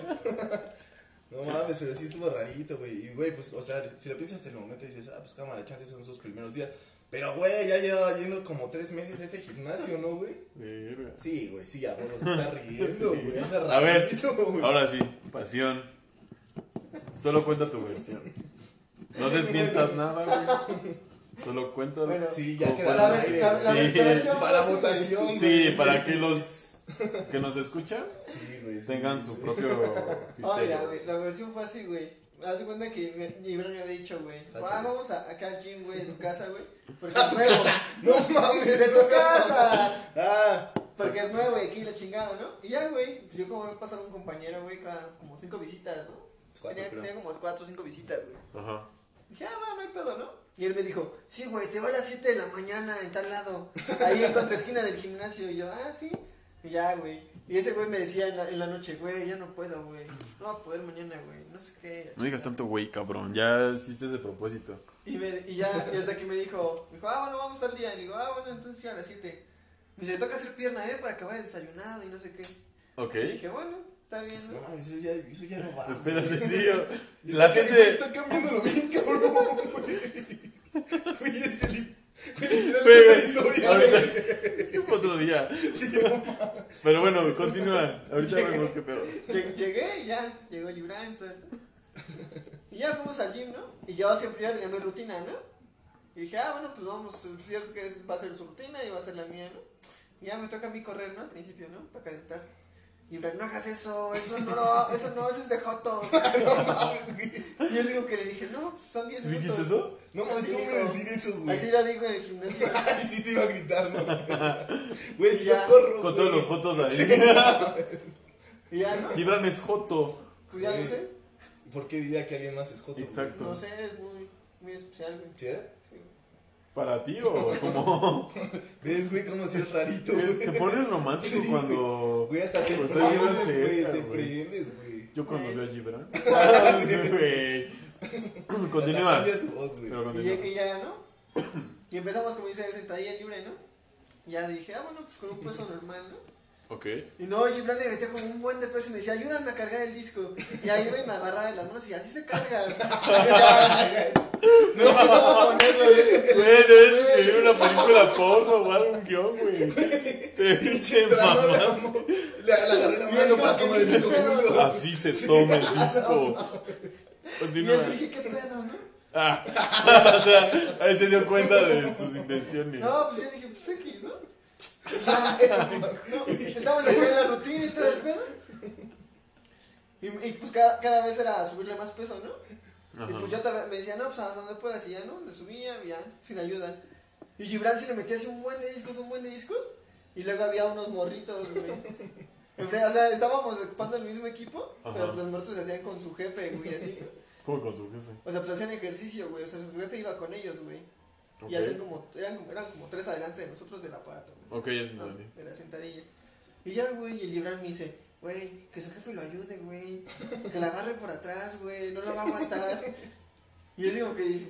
No mames, pero sí estuvo rarito, güey. Y, güey, pues, o sea, si lo piensas hasta el momento dices, ah, pues cámara, chances son sus primeros días. Pero, güey, ya llevaba yendo como tres meses a ese gimnasio, ¿no, güey? Verga. Sí, güey, sí, a vos se está riendo, güey. Anda A ver, rarito, güey. ahora sí, pasión. Solo cuenta tu versión. No desmientas nada, güey. Solo cuéntalo. Bueno, Sí, ya Como queda La, al vers- aire. la, la, Sí. la versión Para fue así, güey. votación. Sí, güey, para sí. que los que nos escuchan Sí, güey. sí, tengan sí. su propio Oye, criterio. güey, la versión fue así, güey. Haz de cuenta que me- Gibran me había dicho, güey, Ah, ah, sí. vamos a, acá al gym, güey, de tu casa, güey. Porque ¡A es tu nuevo. casa! ¡No mames! De tu casa. ¡Ah! Porque es nuevo y aquí la chingada, ¿no? Y ya, güey, pues yo como me pasaron un compañero, güey, cada como cinco visitas, ¿no? Cuatro, tenía, creo. tenía como cuatro o cinco visitas, güey. Ajá. Dije, ah, va, no hay pedo, ¿no? Y él me dijo, sí, güey, te va a las siete de la mañana en tal lado. Ahí en contra esquina del gimnasio. Y yo, ah, sí. Y ya, güey. Y ese güey me decía en la, en la noche, güey, ya no puedo, güey. No va a poder mañana, güey. No sé qué. No digas tanto güey, cabrón. Ya hiciste ese propósito. Y, me, y ya, y hasta que me dijo, me dijo, ah, bueno, vamos al día. Y digo, ah, bueno, entonces ya a las siete. Me dice, toca hacer pierna, eh, para que vayas desayunado y no sé qué. Ok. Y dije, bueno, está bien, No ¿no? mames, eso ya, eso ya no va. Espérate, güey. sí. yo- Y La está, gente. güey, está cambiándolo bien, cabrón, güey. Güey, el Jelly- güey, literalmente Güey, la güey, historia, ahorita- güey. Otro día. Sí, no mames. Pero bueno, continúa. Ahorita vemos qué pedo. Lleg- Llegué y ya, llegó Gibran, entonces. Y ya fuimos al gym, ¿no? Y yo siempre ya tenía mi rutina, ¿no? Y dije, ah, bueno, pues vamos, pues yo creo que es- va a ser su rutina y va a ser la mía, ¿no? Y ya me toca a mí correr, ¿no? Al principio, ¿no? Para calentar. Y Gibran, no hagas eso, eso no, lo- eso no, eso es de jotos. No mames, güey. Y yo digo que le dije, no, pues son diez ¿Sí minutos. dijiste eso? No mames, Así ¿cómo dijo. voy a decir eso, güey? Así lo digo en el gimnasio. Ay, sí te iba a gritar, ¿no? Güey, si Ya. yo corro, Con güey. todos los fotos ahí. Y ya, ¿no? Gibran es joto. Pues ya lo sé. ¿Por qué diría que alguien más es joto? güey? Exacto. No sé, es muy, muy especial, güey. ¿Sí? Sí. ¿Para ti o como? ¿Ves, güey, cómo si es rarito, Te güey? pones romántico Sí, cuando. Güey, hasta te Pues está bien prendes, güey, cerca, te güey. prendes, güey. Yo cuando Güey. veo a Gibran. Ah, sí, güey. Hasta Continúa. cambia su voz, güey. Pero Y continúa. ya, y ya, ¿no? Y empezamos, como dice, sentadilla libre, ¿no? Y ya dije, ah, bueno, pues con un peso normal, ¿no? Ok. Y no, Gibran le metía como un buen de peso y me decía, ayúdame a cargar el disco. Y ahí iba y me agarraba de las manos y así se carga. No sé cómo ponerlo, ¿eh? Güey, debes escribir una película porno o algo, un guión, güey. Te pinche Trama de mamás. amor. Le, le agarré la mano para tomar el disco juntos. Así se toma el disco. Y Continúa. así dije, ¿qué pedo, no? Ah, o sea, ahí se dio cuenta de sus intenciones. No, pues yo dije, pues X, ¿no? Y ya, no, estamos acá en la rutina y todo el pedo. Y, y pues cada, cada vez era subirle más peso, ¿no? Y Ajá. pues yo también me decía, no, pues hasta donde puedas, y ya, ¿no? Le subía, ya, sin ayuda. Y Gibran sí le metía así un buen de discos, un buen de discos. Y luego había unos morritos, güey. Enfrente, o sea, estábamos ocupando el mismo equipo, Ajá. pero los morritos se hacían con su jefe, güey, así. ¿Cómo con su jefe? O sea, pues hacían ejercicio, güey. O sea, su jefe iba con ellos, güey. Ok. Y hacían como, eran como, eran como tres adelante de nosotros del aparato, güey. Ok, ya ¿No? entendí. De la sentadilla. Y ya, güey, y el Gibran me dice, güey, que su jefe lo ayude, güey. Que la agarre por atrás, güey. No la va a aguantar. Y yo digo que,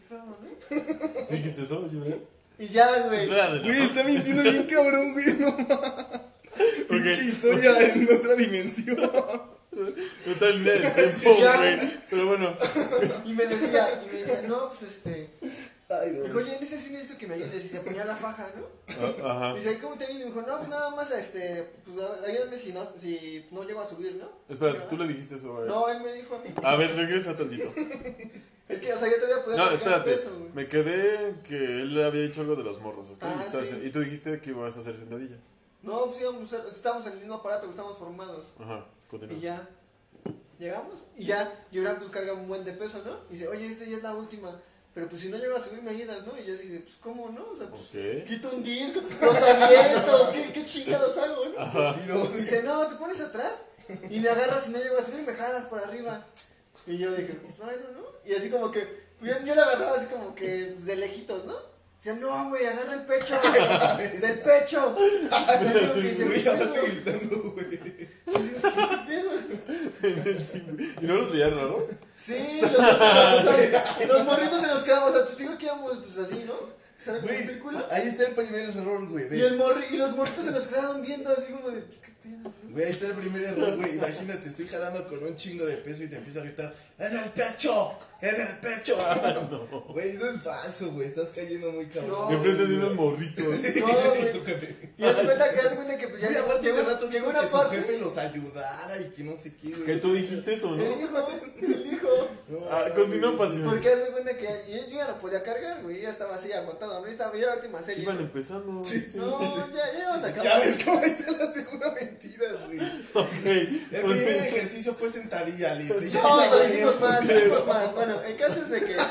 pedo, no? ¿Sí dijiste eso, Gibran? Y ya, güey. Espérate, Güey, está mintiendo bien cabrón, güey. No mames. Pinche historia en otra dimensión. No está en línea del tiempo, Ya. güey. Pero bueno. Y me decía, y me decía, no, pues este. Ay, Me no. dijo, oye, en ese sí necesito que me ayudes. Y se ponía la faja, ¿no? Ah, Ajá. Y dice, ¿cómo te ayudo? Y me dijo, no, pues nada más, este, pues ayúdame si no, si no llego a subir, ¿no? Espera, tú le dijiste eso a él. No, él me dijo a mí. A ver, regresa tantito. Es que, o sea, yo todavía podía No, cargar espérate. peso, güey. Me quedé que él le había dicho algo de los morros, ¿ok? Ah, Estabas- sí. Y tú dijiste que ibas a hacer sentadilla. No, pues íbamos, a- estábamos en el mismo aparato, que estábamos formados. Ajá, continúa. Y ya, llegamos, y ya, Gibran pues carga un buen de peso, ¿no? Y dice, oye, esta ya es la última, pero pues si no llego a subir me ayudas, ¿no? Y yo así de, pues, ¿cómo no? O sea, pues, Ok. quito un disco, los aviento, ¿qué, qué chingados hago, no? Ajá. Y dice, no, te pones atrás y me agarras y no llego a subir y me jalas para arriba. Y yo dije, pues, bueno, ¿no? Y así como que, pues, yo, yo la agarraba así como que de lejitos, ¿no? Dice, no, güey, agarra el pecho, del pecho. Y yo digo que dice, Güey, ¿qué ahora pedo? estoy gritando, güey. Y dice, ¿qué pedo? Y no los veían, ¿no? Sí, los, o sea, los morritos se nos quedamos, o sea, pues digo que íbamos pues así, ¿no? ¿Será como un Güey, círculo? ahí está el primer error, güey. Y, ve. el morri, y los morritos se nos quedaban viendo así como de, pues, ¿qué pedo? ¿no? Güey, ahí está el primer error, güey. Imagínate, estoy jalando con un chingo de peso y te empiezo a gritar, ¡en el pecho! ¡En el pecho! Güey, eso es falso, güey. Estás cayendo muy cabrón. No. Enfrente de unos morritos. No, Y güey. tu jefe. Y hace cuenta que, hace cuenta que pues ya Güey, aparte llegó, hace rato llegó dijo una que su parte. jefe los ayudara y que no sé qué, güey. Que tú dijiste eso, ¿no? Él dijo, él dijo. No, Ah, continúa, pasión. Porque hace cuenta que yo, yo ya no podía cargar, güey, ya estaba así agotado, ¿no? Y estaba ya la última serie. Iban empezando. Sí. sí. No, ya, ya íbamos a acabar. Ya ves cómo está la segunda mentira, güey. Ok. El primer ejercicio fue sentadilla libre. Ya No, estaba no, bien, hicimos más, güey. hicimos más. Bueno, el caso es de que.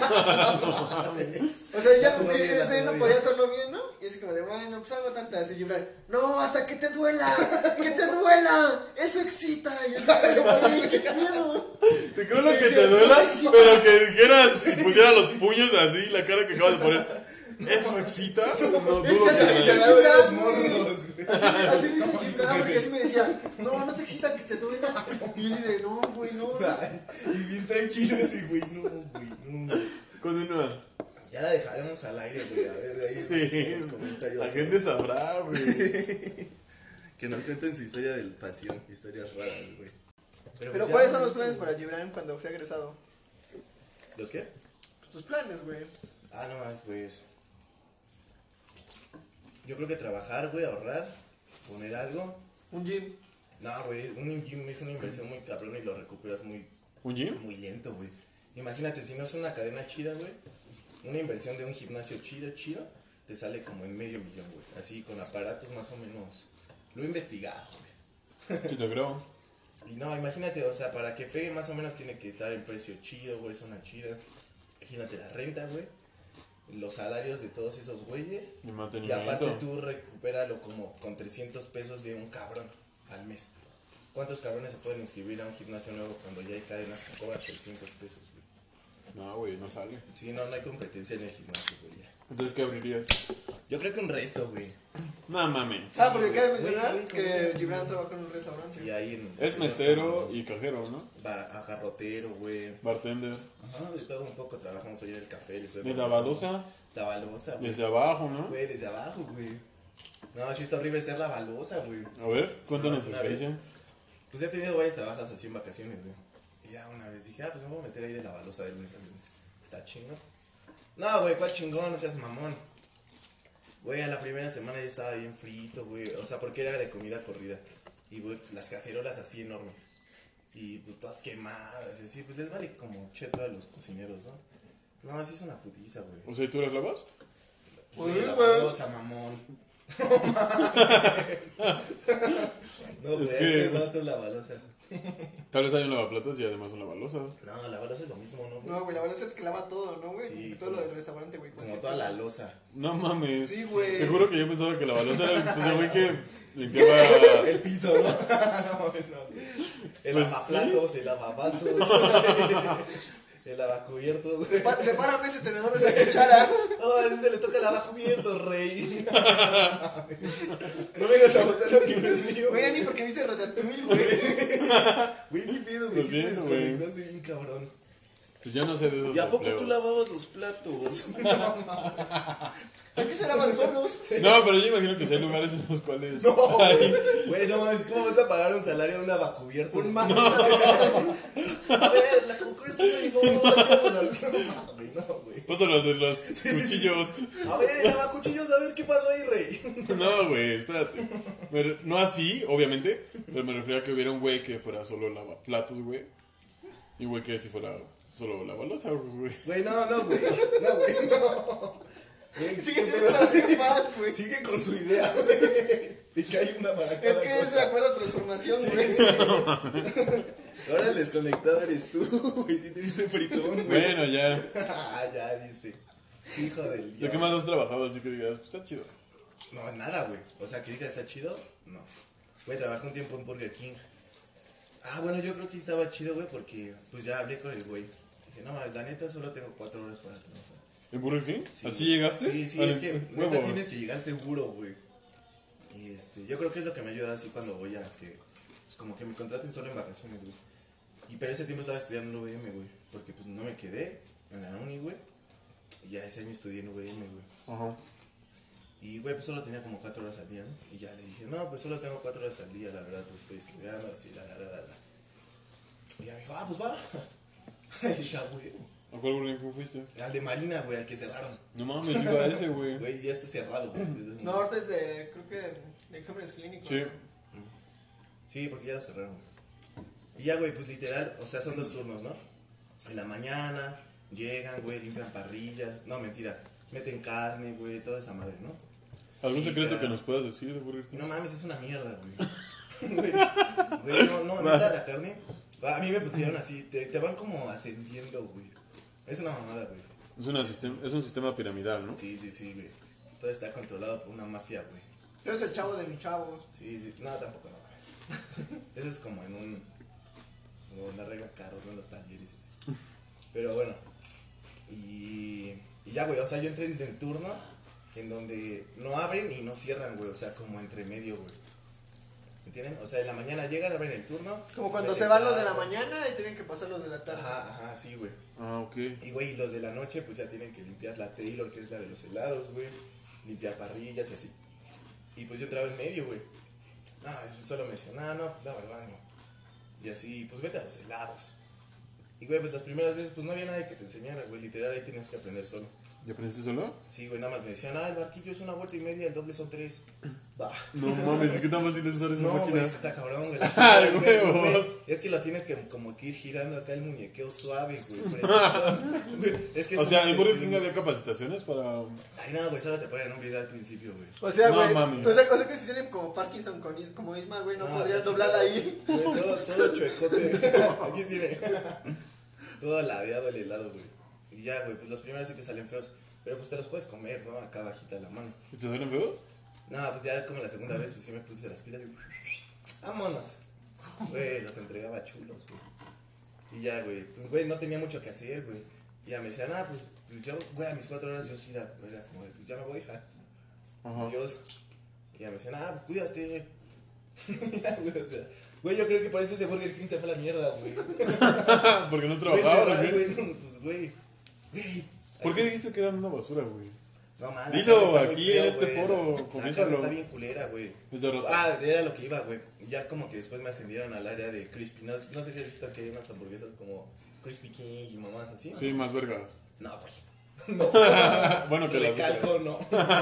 O sea, ya No, bien, ese no, no bien. podía hacerlo bien, ¿no? Y así como de, bueno, pues hago tantas. Y Gibran, no, hasta que te duela, que te duela, eso excita. Y yo así, "Güey, ¿qué pedo?" Te creo lo Sí, que sí, te duela, sí. pero que dijeras y pusieras los puños así, la cara que acabas de poner. ¿Eso excita? No Es que dudo así que Y dice se la- agarró de los Gibran, morros, güey. Así, así dice el Gibran, porque así me decía, no, no te excita que te duela. Y yo dije, no, güey, no. Ay, y bien tranquilo ese güey. No, güey, no. Continúa. Ya la dejaremos al aire, güey. A ver, ahí Sí. en los comentarios. La gente sabrá, güey. Que nos cuenten su historia del pasión. Historias raras, güey. Pero, pues ya, ¿cuáles son güey, los planes para Gibran cuando sea egresado? ¿Los qué? Pues tus planes, güey. Ah, no más, pues. Yo creo que trabajar, güey, ahorrar, poner algo. Un gym. No, güey, un gym es una inversión muy cabrón y lo recuperas muy, ¿Un gym? muy lento, güey. Imagínate, si no es una cadena chida, güey, una inversión de un gimnasio chido, chido, te sale como en medio millón, güey. Así, con aparatos más o menos. Lo he investigado, güey. Sí, te creo. Y no, imagínate, o sea, para que pegue más o menos tiene que estar en precio chido, güey, zona chida. Imagínate la renta, güey. Los salarios de todos esos güeyes. Y Y mantenimiento. aparte tú recupéralo como con trescientos pesos de un cabrón al mes. ¿Cuántos cabrones se pueden inscribir a un gimnasio nuevo cuando ya hay cadenas que cobran trescientos pesos, güey? No, güey, no sale. Sí, no, no hay competencia en el gimnasio, güey. ya. Entonces, ¿qué abrirías? Yo creo que un resto, güey. No mames. Ah, porque Sí, cabe güey, mencionar güey, que güey. Gibran trabaja en un restaurante. Y ahí en, Es mesero y cajero, ¿no? Bar- agarrotero, güey. Bartender. Ajá, de todo un poco. Trabajamos hoy en el café. les De vemos. la balosa, La balosa, güey. desde abajo, ¿no? Güey, desde abajo, güey. No, sí está horrible ser la balosa, güey. A ver, cuéntanos tu Una vez. experiencia. Pues he tenido varias trabajas así en vacaciones, güey. Y ya una vez dije, ah, pues me voy a meter ahí de la balosa del lunes al lunes. Está chingón. No, güey, cuál chingón, no seas mamón. Güey, a la primera semana ya estaba bien frito, güey. O sea, porque era de comida corrida. Y, güey, las cacerolas así enormes. Y, pues, todas quemadas y así. Pues les vale como cheto a los cocineros, ¿no? No, así es una putiza, güey. O sea, ¿y tú las lavas? Pues, Uy, la güey. balosa, mamón. No, güey, Es es que- que vato la balosa. Tal vez hay un lavaplatos y además una balosa. No, la balosa es lo mismo, ¿no, güey? No, güey, la balosa es que lava todo, ¿no, güey? Sí, todo como- lo del restaurante, güey. Como cualquier toda la cosa. losa. No mames. Sí, güey. Te juro que yo pensaba que la balosa era el, pues, el güey que limpiaba. El piso, ¿no? No mames, no. El Pues, lavaplatos, el lavavasos, el lavacubiertos. Sepa- Sepárame ese tenedor de esa cuchara. No, a ese se le toca el lavacubiertos, rey. No vengas a botar lo que no es mío. Güey, ni porque viste Ratatouille, güey. Güey, qué pedo, Lo güey. Sí te siento, güey. desconectaste bien cabrón. Pues yo no sé de esos ¿Y a poco empleos. tú lavabas los platos? ¿A qué se lavan solos? No, pero yo imagino que sí hay lugares en los cuales... No, hay- güey, no, es como vas a pagar un salario a un lavacubierto. Un ma- A ver, la cubierta me dijo, no, no, güey, no, güey. Puso los de los cuchillos. A ver, el lavacuchillos, a ver qué pasó ahí, rey. No, güey, espérate. Me re- No así, obviamente, pero me refería a que hubiera un güey que fuera solo lavaplatos, güey. Y güey que si fuera solo lavalosa, güey. Güey, no, no, güey. No, güey, no. Güey, Sigue qué siendo pedo. así más, güey. Sigue con su idea, güey. De que hay una para Es cada que es cosa. la cuarta transformación, Sí, güey. sí. Ahora el desconectado eres tú, güey. Si te viste fritón, güey. Bueno, ya. Ah, ya dice. Hijo del ¿De diablo. qué más has trabajado? Así que digas, pues está chido. No, nada, güey. O sea, que diga está chido, no. Güey, trabajé un tiempo en Burger King. Ah, bueno, yo creo que estaba chido, güey, porque pues ya hablé con el güey. Dije, no, la neta solo tengo cuatro horas para trabajar. ¿En Burger King? Sí, ¿Así güey. llegaste? Sí, sí, Al- es que neta huevos. tienes que llegar seguro, güey. Y este, yo creo que es lo que me ayuda así cuando voy a que, pues como que me contraten solo en vacaciones, güey. Y pero ese tiempo estaba estudiando en U V M, güey, porque pues no me quedé en la uni, güey. Y ya ese año estudié en U V M, güey. Ajá. Y, güey, pues solo tenía como cuatro horas al día, ¿no? Y ya le dije, no, pues solo tengo cuatro horas al día, la verdad, pues estoy estudiando, así, la, la, la, la, la. Y ya me dijo, ah, pues va. Y ya, güey. ¿A cuál Burger King fuiste? Al de Marina, güey, al que cerraron. No mames, iba a ese, güey. Güey, ya está cerrado, güey. desde- No, ahorita es de, creo que de exámenes clínicos. Sí. Sí, porque ya lo cerraron, güey. Y ya, güey, pues literal, o sea, son dos turnos, ¿no? En la mañana, llegan, güey, limpian parrillas. No, mentira, meten carne, güey, toda esa madre, ¿no? ¿Algún Sí, secreto claro. que nos puedas decir de Burger King? No mames, es una mierda, güey. Güey, güey, no, no, neta, la carne. A mí me pusieron así, te, te van como ascendiendo, güey. Es una mamada, güey. Es, una sistem- es un sistema piramidal, ¿no? Sí, sí, sí, güey. Todo está controlado por una mafia, güey. Tú eres el chavo de mis chavos. Sí, sí, no, tampoco, no. Eso es como en un. Como en arregla carros, no en los talleres. Así. Pero bueno. Y. Y ya, güey, o sea, yo entré en el turno en donde no abren y no cierran, güey. O sea, como entre medio, güey. ¿Entienden? O sea, en la mañana llegan, abren el turno. Como cuando meten se van los de la carne. mañana y tienen que pasar los de la tarde. Ajá, ajá, sí, güey. Ah, ok. Y, güey, los de la noche, pues ya tienen que limpiar la Taylor, que es la de los helados, güey. Limpiar parrillas y así. Y pues yo entraba en medio, güey. Ah, solo me decían, ah, no, pues daba al baño. Y así, pues vete a los helados. Y, güey, pues las primeras veces, pues no había nadie que te enseñara, güey. Literal, ahí tenías que aprender solo. ¿Ya aprendiste solo? Sí, güey, nada más me decían, ah, el barquillo es una vuelta y media, el doble son tres. Va. No mames, ¿y qué tan fácil es usar esas No, güey, máquinas? está cabrón, güey. Ay, Güey, huevos. güey, es que lo tienes que como que ir girando acá el muñequeo suave, güey. preciso. Güey, es que O es sea, un- ¿en Burger King había capacitaciones para...? Ay, no, güey, solo te ponen un video al principio, güey. O sea, No, güey. mami. O sea, o sea que si tienen como Parkinson con is- como Isma, güey, no, No, podrían la doblar chingada. ahí. Güey, todo, todo chuecote. Aquí tiene. Todo ladeado el helado, güey. Y ya, güey, pues los primeros sí te salen feos. Pero pues te los puedes comer, ¿no? Acá bajita la mano. ¿Y te salen feos? No, pues ya como la segunda vez, pues sí me puse las pilas y. ¡Vámonos! Güey, los entregaba chulos, güey. Y ya, güey, pues güey, no tenía mucho que hacer, güey. Y ya me decían, ah, pues, pues yo, güey, a mis cuatro horas yo sí era, era como de, pues ya me voy, ja. Ajá. Adiós. Y ya me decían, ah, pues cuídate. Ya, güey, o sea, güey, yo creo que por eso ese Burger King se fue a la mierda, güey. Porque no Güey, trabajaba, se va, güey. güey, no, pues, güey. Güey. ¿Por qué dijiste que eran una basura, güey? No, man, Dilo la carne está aquí muy fea, en este güey. foro, La confiésalo. carne está bien culera, güey. Es de rota. Ah, era lo que iba, güey. Ya como que después me ascendieron al área de Crispy. No, no sé si has visto que hay unas hamburguesas como Crispy King y mamás así. Sí, más vergas. No, güey. No. Bueno, que las... Recalco, no.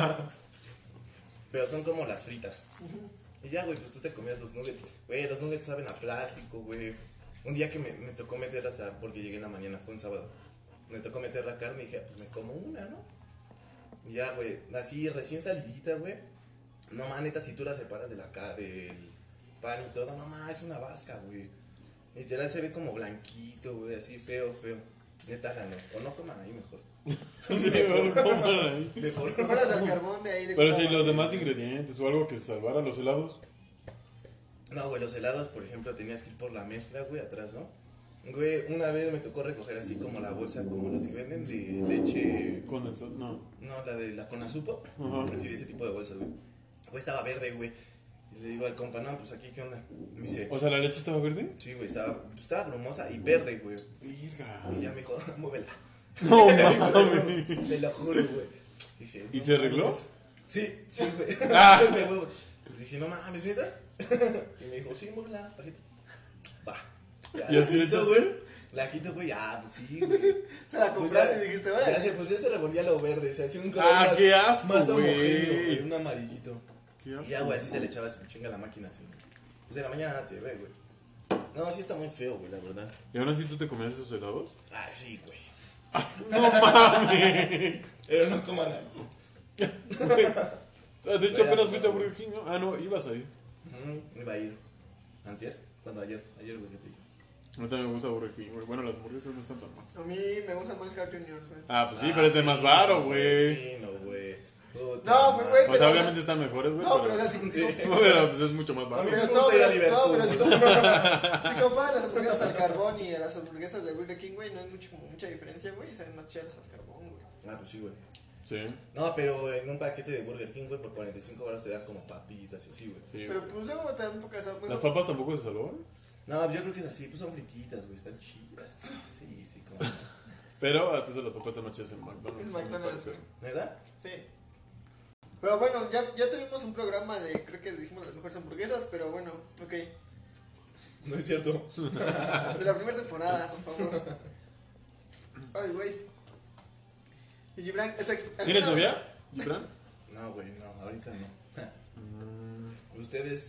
Pero son como las fritas. Y ya, güey, pues tú te comías los nuggets. Güey, los nuggets saben a plástico, güey. Un día que me, me tocó meterlas, a, porque llegué en la mañana, fue un sábado. Me tocó meter la carne y dije, pues me como una, ¿no? Y ya, güey, así recién salidita, güey. No, man, neta, si tú la separas de la ca del pan y todo, no, man, es una vasca, güey. Literal se ve como blanquito, güey, así feo, feo. Neta, háganlo. O no coman ahí mejor. Sí, mejor coman ahí. Mejor. Mejoras al carbón de ahí de Pero si Cuba, los güey. demás ingredientes o algo que salvara los helados. No, güey, los helados, por ejemplo, tenías que ir por la mezcla, güey, atrás, ¿no? Güey, una vez me tocó recoger así como la bolsa, como las que venden de leche. Condensado, no. No, la de la Conazupo. Ajá. Sí, de ese tipo de bolsas, güey. Güey, estaba verde, güey. Y le digo al compa, no, pues aquí, ¿qué onda? Y me dice, O sea, ¿la leche estaba verde? sí, güey, estaba, estaba grumosa y verde, güey. Virga. Y ya me dijo, muévela. No mames. Te lo juro, güey. Dije, ¿Y no se arregló? mames. Sí, sí, güey. Ah. De huevo. Y dije, no mames, ¿neta? Y me dijo, sí, muévela, bajita. Va. Ya, ¿Y así le quito, echaste? güey. La quito, güey, ah, pues sí, güey. Se la Pues compraste ya- y dijiste, ya ahora. se, pues ya se revolvía lo verde, se hacía un color Ah, más, qué asco, más güey. homogéneo, güey, un amarillito. Qué Y asco. ya, güey, así se le echaba sin chinga la máquina así. Pues en la mañana nada te ve, güey. No, sí está muy feo, güey, la verdad. ¿Y aún así tú te comías esos helados? Ah, sí, güey. No mames. Pero no coman nada. Ah, De hecho, apenas fuiste a Burger King, ¿no? Ah, no, ibas ahí. Me iba a ir. ¿Antier? ¿Cuándo? Ayer. Ayer, güey, ¿qué te dije? A mí también me gusta Burger King, güey. Bueno, las hamburguesas no están tan mal. A mí me gusta más Carl junior, güey. Ah, pues sí, pero es de más varo, güey. Sí, no, güey. Puta No, madre. güey, O sea, pero- obviamente están mejores, güey. No, pero o pero... sea, si, Sí. si, Pero pues es mucho más A barato. mí pero, me no, gusta ir a pero, no, pero si, Liverpool. si comparas las hamburguesas al carbón y a las hamburguesas de Burger King, güey, no hay mucho, como mucha diferencia, güey. Y saben más chidas al carbón, güey. Ah, pues sí, güey. Sí, No, pero en un paquete de Burger King, güey, por cuarenta y cinco baros te dan como papitas y así, güey. sí. Pero güey. pues luego te dan pocas bueno, ¿Las papas tampoco se salvaron? No, pues yo creo que es así, pues son frititas, güey, están chidas. Sí, sí, como. Pero hasta eso las papas están más chidas en McDonald's. Es me McDonald's, parece. güey. ¿Verdad? Sí. Pero bueno, ya, ya tuvimos un programa de, creo que dijimos las mejores hamburguesas, pero bueno, ok. No es cierto. De la primera temporada, por favor. Ay, güey. Y Gibran, esa- ¿Tienes ¿alguna novia, Gibran? No, güey, no, ahorita no. Mm. Ustedes.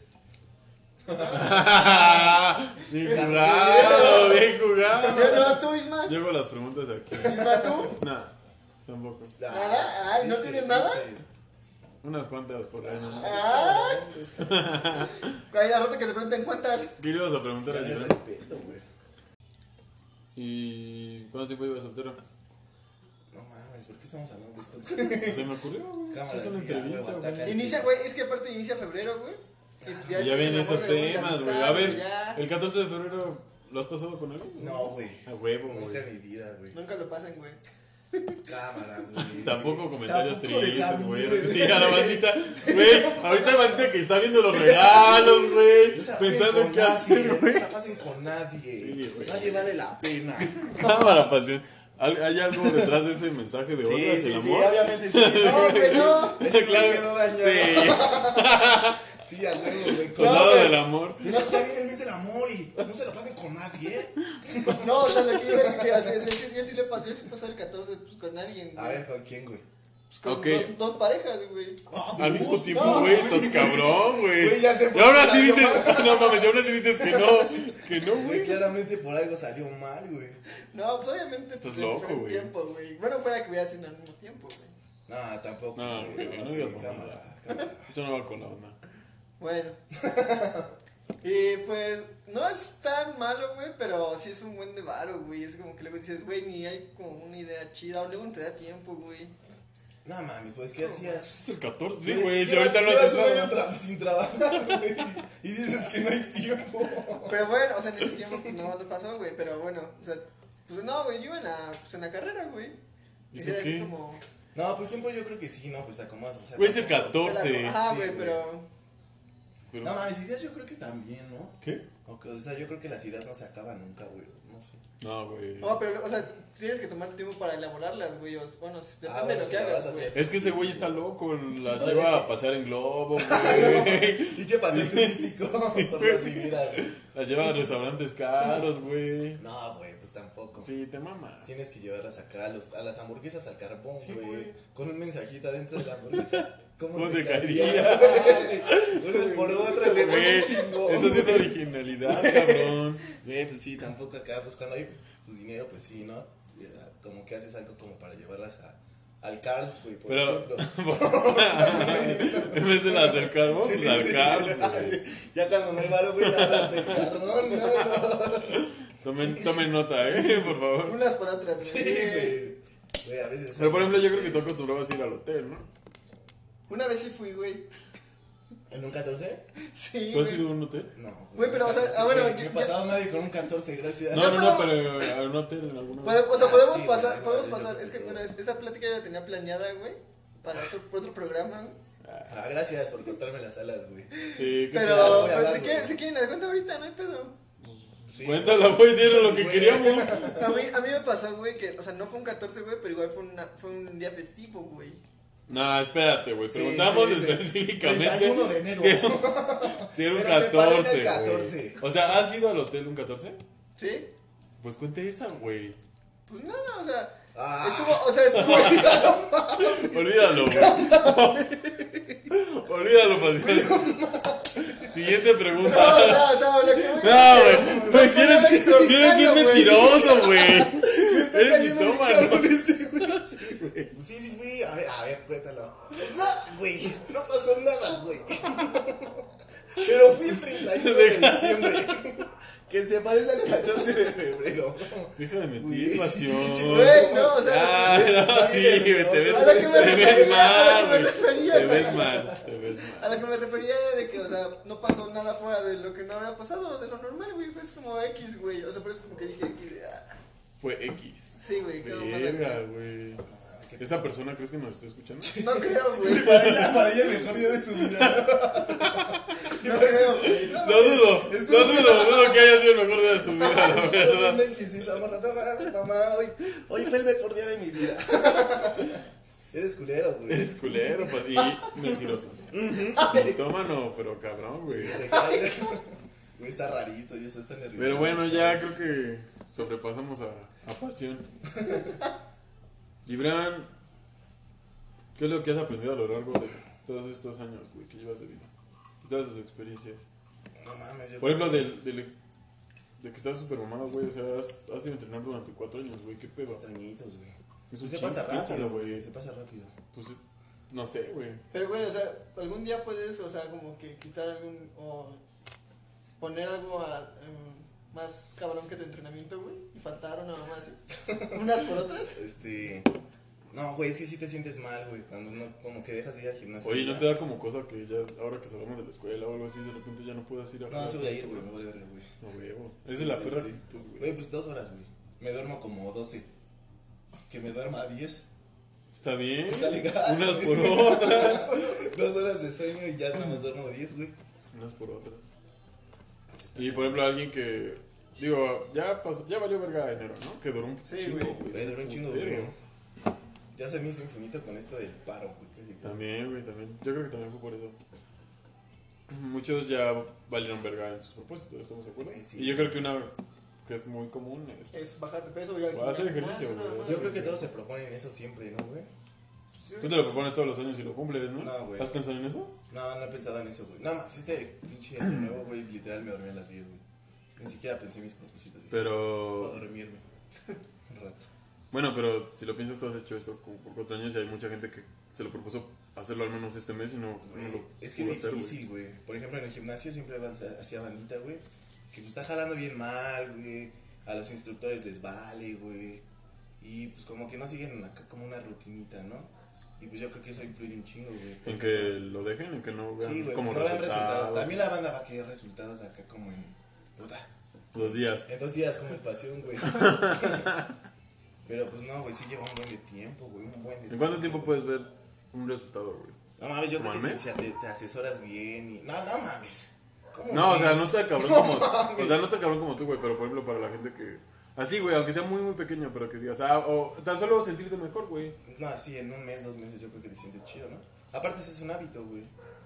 Bien jugado, bien vez? jugado. Yo no, tú, Isma. Llevo las preguntas de aquí. Isma, tú. Nah, tampoco. ¿Nada? Ay, ¿no Dice- tienes nada? dice- Unas cuantas por ahí nomás. Ay. Es que- Ay, la rota que te pregunten cuántas. ¿Qué le ibas a preguntar a Ya me Gibran? respeto, güey. ¿Y cuánto tiempo ibas soltero? No mames, ¿por qué estamos hablando de esto? Se me ocurrió, güey. Cámara, Es una sí, ya, entrevista, huevo, güey. ataca. Inicia, güey, es que aparte inicia febrero, güey. Y Y ya es vienen el amor estos de la temas, güey. amistad, A ver, ya. el catorce de febrero, ¿lo has pasado con él? No, güey. A huevo, Nunca güey. en mi vida, güey. Nunca lo pasen, güey. Cámara, güey. Tampoco comentarios Tampoco tristes, desabures. güey. Sí, a la bandita. Güey, ahorita hay bandita que está viendo los regalos, güey. No se la pasen Pensando en con qué nadie, hacer, No güey. se la pasen con nadie. Sí, güey. Nadie vale la pena. Cámara, pasión. ¿Hay hay algo detrás de ese mensaje de odio hacia el amor? obviamente sí. No, güey, no. Ese Claro. me quedó dañado. Sí, Sí, a huevo, güey. soldado güey. del amor. Es que ya viene el mes del amor y no se lo pasen con nadie. No, o sea, lo que iba a decir que así, así, yo sí le pasé, yo sí pasé el catorce pues, con alguien. A güey. ver, ¿con quién, güey? Pues, con Ok. dos, dos parejas, güey. Ah, Al mismo dos, tiempo, no, güey, estás cabrón, güey. Güey, ya sé Y por ahora qué sí salió dices, mal. no mames, y ahora sí dices que no, que no, Güey, güey. claramente por algo salió mal, güey. No, pues obviamente Estás en loco, diferente güey. tiempo, güey. Bueno, fuera que hubiera sido al mismo tiempo, güey. No, tampoco. No, güey, güey, no sí, digas cámara, mamadas. cámara. Eso no va con la onda. Bueno. Y pues, no es tan malo, güey, pero sí es un buen de varo, güey. Es como que luego dices, güey, ni hay como una idea chida, o luego no te da tiempo, güey. No, mami, pues, ¿qué hacías? Es el catorce, sí, Llevas- güey, si llevas- ahorita no llevas haces un año nada. tra- sin trabajar, güey. Y dices que no hay tiempo. Pero bueno, o sea, en ese tiempo pues, no, no pasó, güey, pero bueno, o sea, pues no, güey, yo iba en la, pues, en la carrera, güey. ¿Y Y eso era así qué? como... No, pues tiempo yo creo que sí, ¿no? Pues acomodas. O sea, Güey, es el tampoco- catorce. Ajá, Sí, güey, güey. pero... Pero- No mames, ideas yo creo que también, ¿no? ¿Qué? O, que- o sea, yo creo que las ideas no se acaban nunca, güey. No sé. No, güey. No, pero, o sea, tienes que tomar tiempo para elaborarlas, güey. o- Bueno, depende Ah, de bueno, lo si que lo vas hagas, a güey. hacer. Es que ese güey está loco, las No, lleva es a que- pasear en globo, güey. Pinche paseo turístico por la Riviera, güey. Las lleva a restaurantes caros, güey. No, güey, pues tampoco. Sí, te mama. Tienes que llevarlas acá a, los, a las hamburguesas al carbón, Sí, güey. güey. Con un mensajito adentro de la hamburguesa. ¿Cómo, ¿Cómo te te caería? Unas por otras, le Güey, ponen chingón. eso sí es güey. originalidad, cabrón. Güey, pues sí, tampoco acá, pues cuando hay pues, dinero, pues sí, ¿no? Ya, como que haces algo como para llevarlas a, al Carl's, güey, por Pero- ejemplo. En vez de las del carbón, Sí, pues al sí. Carl's, güey. Ya cuando no hay varo, güey, nada del carbón, no, no. Tomen, tomen nota, eh, por favor. Unas por otras, güey. Sí, güey. Güey, a veces. Pero por ejemplo, yo creo que tú acostumbrabas a ir al hotel, ¿no? Una vez sí fui, güey. ¿En un catorce? Sí, ¿Tú has güey. ido a un hotel? No. Güey, pero, o sea, ah, bueno, güey, no yo- he pasado nadie con un catorce, gracias. No, no, no, pero a un hotel en alguna Pode- o sea, Ah, podemos sí, pasar, güey, podemos sí, pasar. sí, Es que, sí. bueno, esta plática ya la tenía planeada, güey. Para otro, para otro programa, güey. Ah, gracias por cortarme las alas, güey. Sí, qué Pero, pedo. voy a pero hablar, si quieren, güey. si quieren, las cuento ahorita, no hay pedo. Sí, Cuéntala, güey, dieron lo que güey. queríamos. A mí, a mí me pasó, güey, que, o sea, no fue un catorce, güey, pero igual fue, una, fue un día festivo, güey. No, espérate, güey. Sí, Preguntamos sí, sí. específicamente treinta y uno de enero. si era un, si era un Pero se parece al catorce, catorce. güey. O sea, ¿has ido al hotel un catorce? ¿Sí? Pues cuente esa, güey. Pues nada, o sea, Ah. estuvo, o sea, estuvo... Olvídalo, güey. Olvídalo, Pasión. Siguiente pregunta. No, no, o sea, lo que voy No, a güey. Güey, si eres, si eres bien mentiroso, güey. Eres mitómano. Sí, sí fui. A ver, a ver, cuéntalo. No, güey, no pasó nada, güey. Pero fui el treinta y uno de diciembre. Que se parece al catorce de febrero. Deja de mentir, Güey, Pasión. sí, Güey, no, o sea, Ah, no, está sí, bien güey, te ves, a la que me te ves refería, a la que mal, me güey. refería, Te güey. ves mal, te ves mal. A lo que me refería era de que, o sea, no pasó nada fuera de lo que no había pasado, de lo normal, güey, fue como X, güey, o sea, por eso como que dije X, ah, Fue X. sí, güey, qué mamada, Verga, güey. güey. ¿Esa persona crees que nos está escuchando? No creo, güey, Para ella, para ella el mejor día de su vida. no creo, güey. Lo dudo, lo dudo, dudo que haya sido el mejor día de su vida, la verdad. No mames, mamá, hoy, hoy fue el mejor día de mi vida. Eres culero, güey. Eres culero, pa- y mentiroso. Mitómano, pero cabrón, güey. Güey, está rarito, ya se está nervioso. Pero bueno, ya creo que sobrepasamos a, a pasión. Gibran, ¿qué es lo que has aprendido a lo largo de todos estos años, güey, que llevas de vida? Todas tus experiencias. No mames, yo Por ejemplo, del, del, de que estás súper mamado, güey, o sea, has, has ido entrenando durante cuatro años, güey, ¿qué pedo? Cuatro añitos, güey. Es un Se chingo, pasa piénsalo, rápido, güey. güey. Se pasa rápido. Pues, no sé, güey. Pero, güey, o sea, algún día puedes, o sea, como que quitar algún, o poner algo a, em, más cabrón que tu entrenamiento, güey, y faltar una mamá así, unas por otras. Este. No, güey, es que sí te sientes mal, güey. Cuando no, como que dejas de ir al gimnasio. Oye, ¿no ya. te da como cosa que ya, ahora que salgamos de la escuela o algo así, de repente ya no puedas ir a No, sí voy a ir, güey. Me voy a ver, güey. No, huevo. Es de la perra Sí. actitud, güey. Güey, pues dos horas, güey. Me duermo como doce. Que me duerma a diez. Está bien. Está legal. Unas por otras. Dos horas de sueño y ya nada más duermo diez, güey. Unas por otras. Y por ejemplo, alguien que. Digo, ya pasó, ya valió verga enero, ¿no? Que duró un Sí, chingo, güey. Güey, duró un chingo, Putero. güey. Ya se me hizo infinito con esto del paro, güey. que- También, güey, también. Yo creo que también fue por eso. Muchos ya valieron verga en sus propósitos, ¿estamos de acuerdo? Güey, sí. Y yo creo que una que es muy común es. Es bajar de peso, ya. O hacer ejercicio, más, güey. más. Yo creo que todos se proponen eso siempre, ¿no, güey? Tú te lo propones todos los años y lo cumples, ¿no? No, güey. ¿Has pensado en eso? No, no he pensado en eso, güey. No, más, este pinche año nuevo, güey, literal me dormí a las diez, güey. Ni siquiera pensé en mis propósitos. Dije, Pero. "Puedo dormirme un rato". Bueno, pero si lo piensas, tú has hecho esto como por cuatro años y hay mucha gente que se lo propuso hacerlo al menos este mes y no, no Güey, lo es que pudo es hacer, güey. difícil, güey. Por ejemplo, en el gimnasio siempre ban- hacía bandita, güey. Que pues está jalando bien mal, güey. A los instructores les vale, güey. Y pues como que no siguen acá como una rutinita, ¿no? Y pues yo creo que eso influye un chingo, güey. En que lo dejen, en que no vean Sí, güey, como no vean resultados. resultados. También la banda va a querer resultados acá como en... Puta. Los días. En dos días como en pasión, güey. Pero pues no, güey, sí lleva un buen de tiempo, güey. Un buen de ¿En cuánto tiempo puedes ver un resultado, güey? No mames, yo ¿Como creo al que si mes? si te, te asesoras bien y... No, no mames. ¿Cómo No, o sea, mes? no está cabrón como. O sea, no está cabrón como tú, güey, pero por ejemplo, para la gente que. Así, güey, aunque sea muy, muy pequeño, pero que digas, ah, o tan solo sentirte mejor, güey. No, sí, en un mes, dos meses yo creo que te sientes chido, ¿no? Aparte ese es un hábito, güey.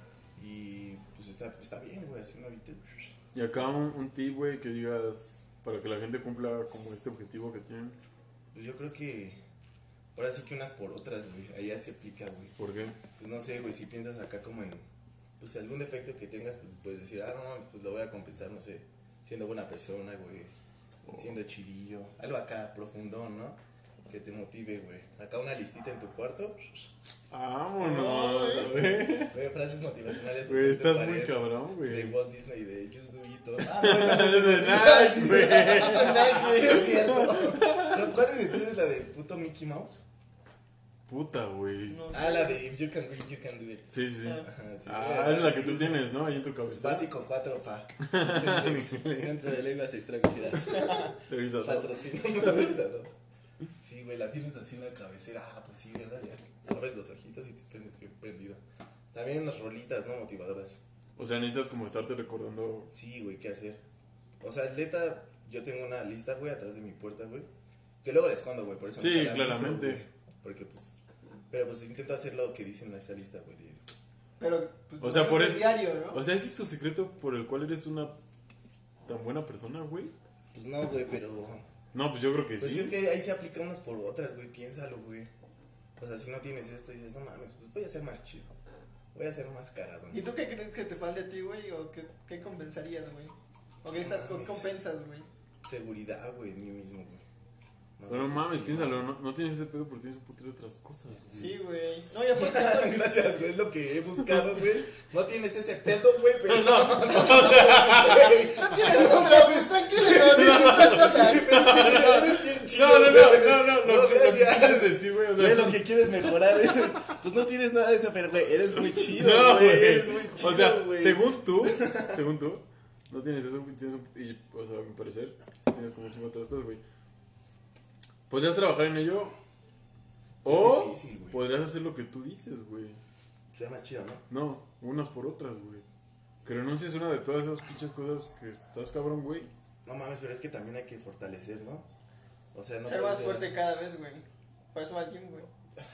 Y pues está, está bien, güey, así un hábito. Y acá un, un tip, güey, que digas, para que la gente cumpla como este objetivo que tienen. Pues yo creo que ahora sí que unas por otras, güey. Allá se aplica, güey. ¿Por qué? Pues no sé, güey, si piensas acá como en pues algún defecto que tengas, pues puedes decir, ah, no, pues lo voy a compensar, no sé, siendo buena persona, güey. Siendo chidillo, algo acá profundón, ¿no? Que te motive, güey. Acá una listita en tu cuarto. Vámonos, güey. Güey, frases motivacionales. Güey, en tu estás muy pared, cabrón, De güey. Walt Disney, de Just Do It. Ah, no, esa no es De de Nike, güey. Sí, es cierto. ¿Cuál es entonces la de puto Mickey Mouse? Puta, güey. No sé. Ah, la de If You Can Read, You Can Do It. Sí, sí, sí. Ajá, sí, Ah, güey, esa es la que tú sí. tienes, ¿no? Ahí en tu cabeza. Básico cuatro, pa. Centro de lenguas extranjeras. Revisas. Patrocino, patrocinador. Sí, güey, la tienes así en la cabecera. Ah, pues sí, ¿verdad? Ya abres los ojitos y te prendes bien prendido. También unas rolitas, ¿no? Motivadoras. O sea, necesitas como estarte recordando. Sí, güey, ¿qué hacer? O sea, neta, yo tengo una lista, güey, atrás de mi puerta, güey. Que luego la escondo, güey, por eso Sí, nunca la he claramente. visto, güey. Porque, pues, pero pues intento hacer lo que dicen en esa lista, güey. de- Pero, pues, O sea, por es eso- diario, ¿no? O sea, ese es tu secreto por el cual eres una tan buena persona, güey. Pues no, güey, pero... No, pues yo creo que Pues sí. es que ahí se aplica unas por otras, güey, piénsalo, güey. O sea, si no tienes esto y dices, no mames, pues voy a ser más chido. Voy a ser más cagado. ¿Y tú qué crees que te falte a ti, güey? ¿O qué, qué compensarías, güey? ¿O qué, estás, No qué mames. compensas, güey? Seguridad, güey, en mí mismo, güey. Pero no mames, sí, piénsalo, no, no tienes ese pedo porque tienes un putero de otras cosas, güey. Sí, güey. No, y aparte... Gracias, güey, es lo que he buscado, güey. No tienes ese pedo, güey, pero... No, no, o sea, No tienes otra, pues tranquilo, no dices otras cosas. Eres bien chido, no, no, no, güey. no, no, lo, No, que- lo que gracias. quieres decir, güey, o sea, Güey, lo que quieres mejorar es... Pues no tienes nada de eso, pero, güey, eres muy chido, no, güey. güey. Eres muy chido, O sea, güey. según tú, según tú, no tienes eso, güey, tienes un, y, o sea, a mi parecer, tienes como un chingo de otras cosas, güey. Podrías trabajar en ello o Es difícil, güey. podrías hacer lo que tú dices, güey. Sea más chido, ¿no? No, unas por otras, güey. Que renuncies a una de todas esas pinches cosas que estás cabrón, güey. No mames, pero es que también hay que fortalecer, ¿no? O sea, no Ser puede más fuerte cada vez, güey. Por eso va al gym, güey.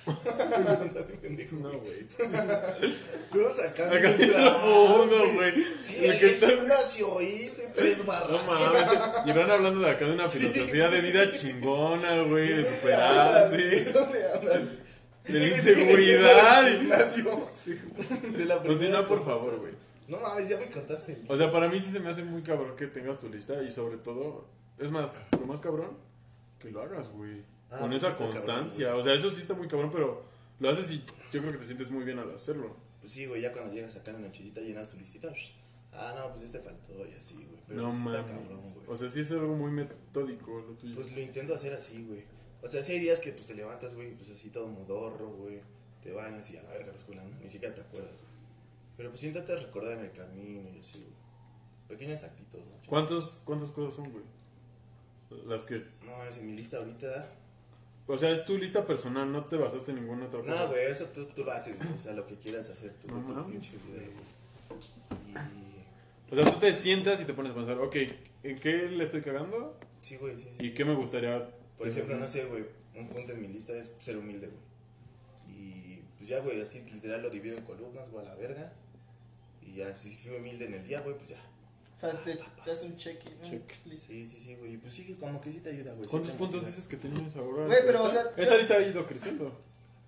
No seas pendejo, No, güey. güey. Tú sacando Acá un bien trabajo, profundo, güey. Sí, De en que el está- gimnasio hice tres No barras. mames, y van hablando de acá de una filosofía de vida chingona, güey, de superarse, ¿De dónde hablas? de la Ese güey inseguridad. tiene que ir al gimnasio. De la Continúa, primera por que favor, pasas. güey. No mames, ya me cortaste el... O sea, para mí sí se me hace muy cabrón que tengas tu lista y sobre todo, es más, lo más cabrón, que lo hagas, güey. Ah, Con pues esa está cabrón, constancia. güey. O sea, eso sí está muy cabrón, pero lo haces y yo creo que te sientes muy bien al hacerlo. Pues sí, güey, ya cuando llegas acá en la nochecita llenas tu listita. psh, Ah, no, pues este faltó y así, güey. Pero No pues sí está mames. cabrón, güey. O sea, sí es algo muy metódico lo tuyo. Pues lo intento hacer así, güey. O sea, si hay días que pues te levantas, güey, pues así todo modorro, güey. Te bañas y a la verga la escuela, ¿no? Ni siquiera te acuerdas, güey. Pero pues intentas recordar en el camino y así, güey. Pequeños actitos, ¿no? ¿Cuántos, ¿Cuántas cosas son, güey? Las que... No, es en mi lista ahorita. O sea, es tu lista personal, no te basaste en ninguna otra cosa. No, güey, eso tú, tú lo haces, güey. O sea, lo que quieras hacer tú, No de tu mames. pinche vida, güey. Y... O sea, tú te sientas y te pones a pensar, ok, ¿en qué le estoy cagando? Sí, güey, sí, sí. ¿Y sí. qué me gustaría? Por ejemplo, no sé, güey, un punto en mi lista es ser humilde, güey. Y pues ya, güey, así literal lo divido en columnas, güey, a la verga. Y ya, si fui humilde en el día, güey, pues ya. O sea, te, te haces un check, ¿no? Check. Listo. Sí, sí, sí, güey. Y pues sí, como que sí te ayuda, güey. sí ¿Cuántos te puntos motiva. dices que tenías ahora? Güey, pero, o Esta- sea, Esa lista ha ido creciendo.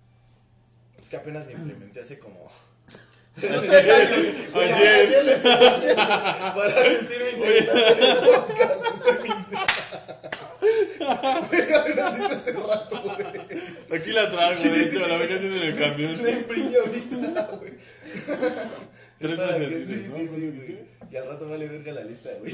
Es que apenas la implementé hace como... Ayer. Ayer le empecé a hacer para sentirme interesante en el podcast. Estoy mintiendo. Güey, apenas lo hice hace rato, güey. Aquí la traigo, Sí. de hecho, la venía haciendo en el camión. La imprimí ahorita, güey. Tres Es para veces que- dices, Sí, ¿no? sí, sí, ¿Cuánto güey. dijiste? Y al rato vale verga la lista, güey.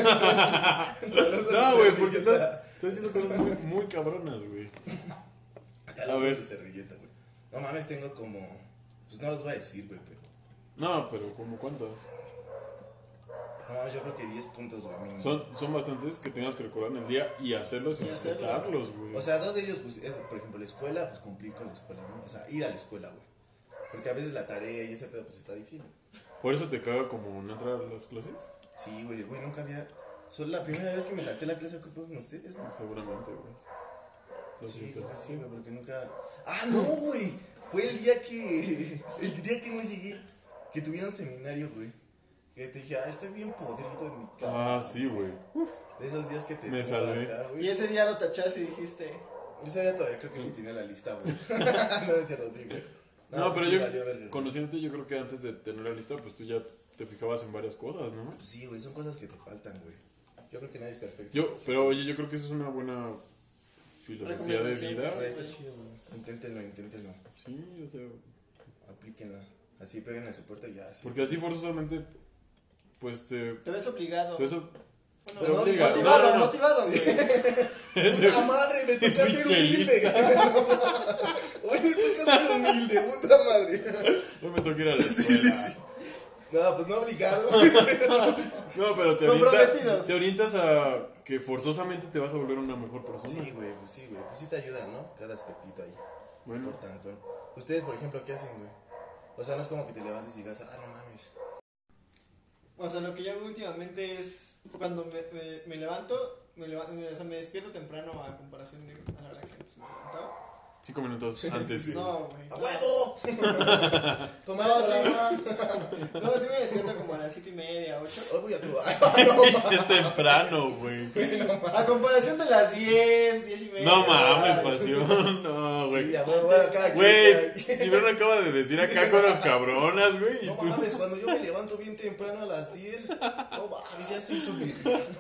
No, güey, porque estás, estás haciendo cosas muy, muy cabronas, güey. A A ver. ver. servilleta, güey. No mames, tengo como... Pues no los voy a decir, güey, pero... No, pero ¿como cuántas? No mames, yo creo que diez puntos, güey. mínimo. Son, son bastantes que tengas que recordar en el día y hacerlos y Y hacerlos. respetarlos, güey. O sea, dos de ellos, pues, es, por ejemplo, la escuela, pues cumplir con la escuela, ¿no? O sea, ir a la escuela, güey. Porque a veces la tarea y ese pedo, pues está difícil. ¿Por eso te caga como no entrar a las clases? Sí, güey, güey, nunca había... Solo la primera vez que me salté la clase que fue con ustedes, ¿no? Seguramente, güey. Lo Sí, siento. creo que sí, güey, porque nunca... ¡Ah, no, güey! Fue el día que... El día que no llegué, que tuvieron seminario, güey. Que te dije, ah, estoy bien podrido en mi cama. Ah, sí, güey. De esos días que te... Me tumba salvé. acá, güey. Y ese día lo tachaste y dijiste... Ese día todavía creo que ni tenía la lista, güey. No es cierto, sí, güey. No, pues pero sí, yo, valió verga. conociéndote, yo creo que antes de tener la lista, pues tú ya te fijabas en varias cosas, ¿no? Pues sí, güey, son cosas que te faltan, güey. Yo creo que nadie es perfecto. Yo, pero oye, yo creo que esa es una buena filosofía de Recomendación, vida. O sea, está chido, güey. Inténtenlo, inténtenlo. Sí, o sea, Aplíquenlo. Así peguen a su puerta y ya. Así. porque así forzosamente, pues te... Te ves obligado. Pues eso Bueno, Pero no, obliga. motivado, No, no, no. motivado, güey. ¡Puta madre! Me toca ser pinche humilde. Oye, me toca ser humilde, puta madre. no me toca ir a la Sí, escuela. sí, sí. No, pues no obligado. No, pero te Comprometido. orientas, te orientas a que forzosamente te vas a volver una mejor persona. Sí, güey, pues sí, güey. Pues sí te ayuda, ¿no? Cada aspectito ahí. Bueno, Por tanto. Ustedes, por ejemplo, ¿qué hacen, güey? O sea, no es como que te levantes y digas, ah, no mames. O sea, lo que yo hago últimamente es cuando me, me, me levanto, me levanto, o sea, me despierto temprano a comparación de a la hora que antes me levantaba. Cinco minutos antes. Sí. No, güey. ¡A huevo! Toma No, eso, sí. la- No, sí me despierto como a las siete y media, ocho. Hoy voy a tu. Qué temprano, güey. A comparación de las diez, diez y media. No mames, Ay, pasión. No, Sí, güey. a huevo, bueno, cada quien, Güey, cada quien. Gibran acaba de decir acá con las cabronas, güey. y No tú- mames, cuando yo me levanto bien temprano a las diez, no mames, ya se hizo mi.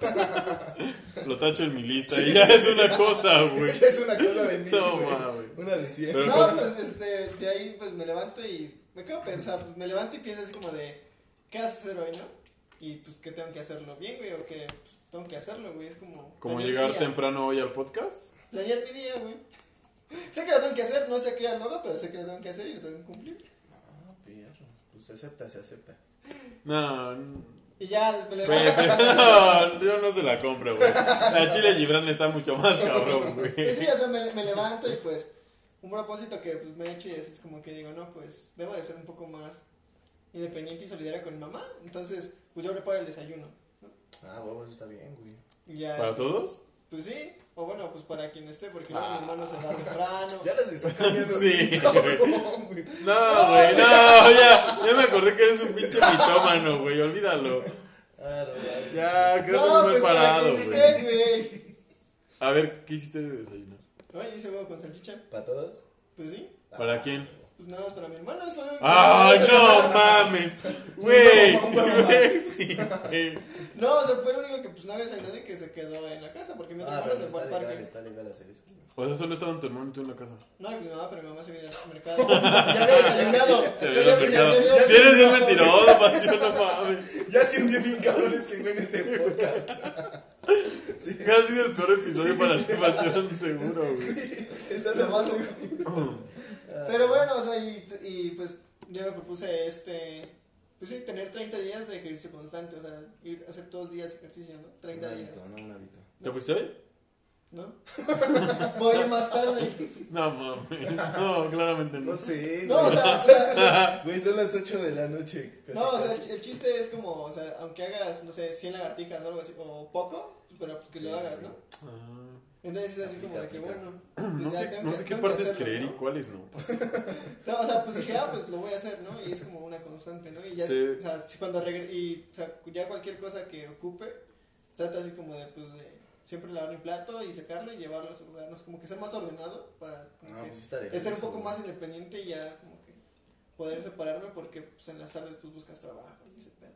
Lo tacho en mi lista y ya es una cosa, güey. Ya es una cosa de mí. No güey. mames. Una de cien. Pero- No, pues este, de ahí pues me levanto y me quedo a pensar, pues me levanto y pienso así como de, ¿qué vas a hacer hoy, no? Y pues que tengo que hacerlo bien, güey, o que pues, tengo que hacerlo, güey, es como... Como planear llegar mi día. temprano hoy al podcast. Planear mi día, güey. Sé que lo tengo que hacer, no sé qué día lo hago, pero sé que lo tengo que hacer y lo tengo que cumplir. Ah, perro. Pues se acepta, se acepta. No, Y ya me güey, levanto. pero no, yo no se la compro, güey. La Chile Gibran está mucho más cabrón, Pues güey. sí, o sea, me, me levanto y pues un propósito que pues me he hecho y es, es como que digo, no, pues debo de ser un poco más independiente y solidaria con mi mamá. Entonces, pues yo preparo el desayuno, ¿no? Ah, huevo, eso está bien, güey. Y ya, ¿Para todos? pues sí, o bueno, pues para quien esté, porque luego Ah. mi hermano se va temprano. Ya les está cambiando. Sí, bien, cabrón, güey. No, güey, no, ya, ya me acordé que eres un pinche mitómano, güey, olvídalo. Ah, no, ya. Ya, quedaste No, muy mal pues para parado, quien güey. esté, güey. A ver, ¿qué hiciste de desayunar? Oye, hice huevo con salchicha. ¿Para todos? Pues sí, ¿Para quién? pues nada más para mi hermano. Es para ¡Ay, fue- no mames! Güey, Un huevo más. güey, sí, güey. No, o sea, fue el único que pues no había salido y que se quedó en la casa, porque mi otro Ah, hermano pero se fue está al legal, parque. está legal hacer eso. O sea, solo estaban tu hermano y tú en la casa. No, mi mamá, pero mi mamá se había ido al mercado. Ya había desayunado. Se Ya había había- mercado. ya había Si eres bien desayunado. mentiroso, pasión, no mames. Ya se hundió bien cabrón ese güey en este podcast. Sí. Ha sido el peor episodio para ti, pasión, seguro, güey. Estás Lo a más más seguro. Pero bueno, o sea, y, y pues yo me propuse este, pues sí, tener treinta días de ejercicio constante, o sea, ir a hacer todos los días ejercicio, ¿no? Un treinta días, hábito, no un hábito. ¿Te fuiste hoy? ¿no? Voy a ir más tarde. No mames. No, claramente no. No sé, No, o güey. sea, o sea, Güey, son las ocho de la noche. casi, no, o sea, casi. el chiste es como, o sea, aunque hagas, no sé, cien lagartijas o algo así, o poco, pero pues que Sí, lo hagas, sí. ¿no? Ah, Entonces es así como de que, Aplica, bueno, no pues ya sé, tengo no que- sé qué tengo que partes hacerlo, creer y ¿no? cuáles no. No, o sea, pues dije, ah, pues lo voy a hacer, ¿no? Y es como una constante, ¿no? Y ya, Sí. o sea, si cuando regre y, o sea, ya cualquier cosa que ocupe, trata así como de, pues, de siempre lavar mi plato y secarlo y llevarlo a su lugar, ¿no? Es como que ser más ordenado para, como Ah, que, pues está legal es ser un eso, poco güey. más independiente y ya, como que, poder separarme porque, pues, en las tardes, pues, buscas trabajo y ese pedo.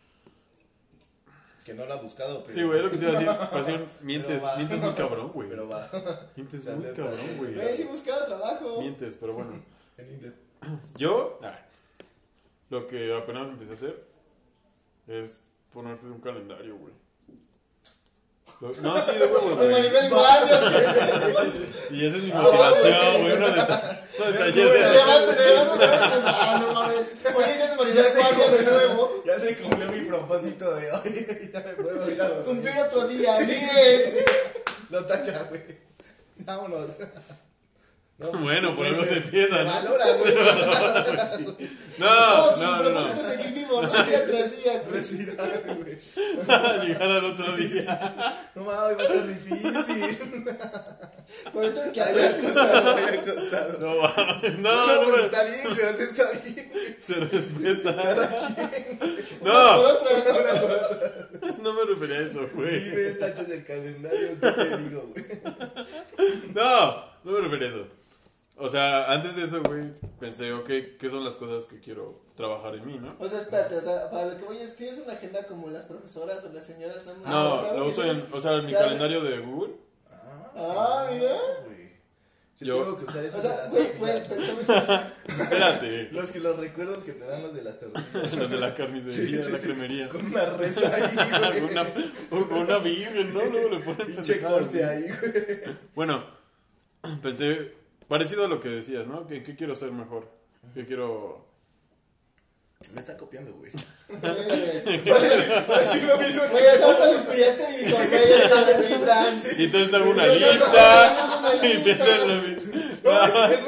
Que no lo ha buscado, pero. Sí, güey, es lo que te iba a decir. Pasión, mientes, Pero va. mientes muy cabrón, güey. Pero va. Mientes Se muy acepta, cabrón, sí. güey. Güey, sí he buscado trabajo. Mientes, pero bueno. En Inter. Yo, ah, lo que apenas empecé a hacer es ponerte un calendario, güey. Lo- No, sí, de huevos, De güey. Maribel Guardia. Y esa es mi motivación, güey. Uno de, uno de taller Te de... levantas, te levantas, te levantas. Ah, no mames. Oye, ya es Maribel Ya sé Guardia de cómo- nuevo. Ya se cumplió mi propósito de hoy. Ya me puedo ir a dormir. Cumplir otro día. Sí. Bien. Lo tacha, güey. Vámonos. No, pues, Bueno, por güey, algo se empieza, se ¿no? valora, güey. No, No, no, pues, no, el propósito no. es seguir vivo, ¿no? Día tras día, güey. Respirar, güey. Llegar al otro día. No mames, va a estar difícil. Pero tengo que Ya me ha hacer. costado, me ha costado. No, mames, No, no, no, pues me- está bien, güey, así está bien. se respeta. Por No, otra, ¿no? no me refería a eso, güey. Vives, tachas el calendario, ¿qué te digo, güey? No, no me refería a eso. O sea, antes de eso, güey, pensé, ok, ¿qué son las cosas que quiero trabajar en mí, no? O sea, espérate, o sea, para lo que voy es, ¿tienes una agenda como las profesoras o las señoras? ¿no? No, ¿Sabes? lo uso en, o sea, en mi Claro. calendario de Google. Ah, mira. güey. Yo, Yo- tengo que usar eso O de sea, las güey, pues, tortillas. pensamos Espérate. Los que los recuerdos que te dan los de las tortillas. Los de la carnicería, de la cremería. Con una reza ahí, güey. una, o- una virgen, ¿no? Luego le ponen Pinche pendejadas, corte así. ahí, güey. Bueno, pensé, parecido a lo que decías, ¿no? ¿Qué, qué quiero ser mejor? ¿Qué quiero...? Me está copiando, güey. Güey, Parece lo mismo. o sea, ahorita lo inspiraste y dijo, güey, ya le vas a hacer Gibran. Y entonces hago una Yo ya lista. estaba haciendo una Y lista. pienso en la mi- No, es, es muy similar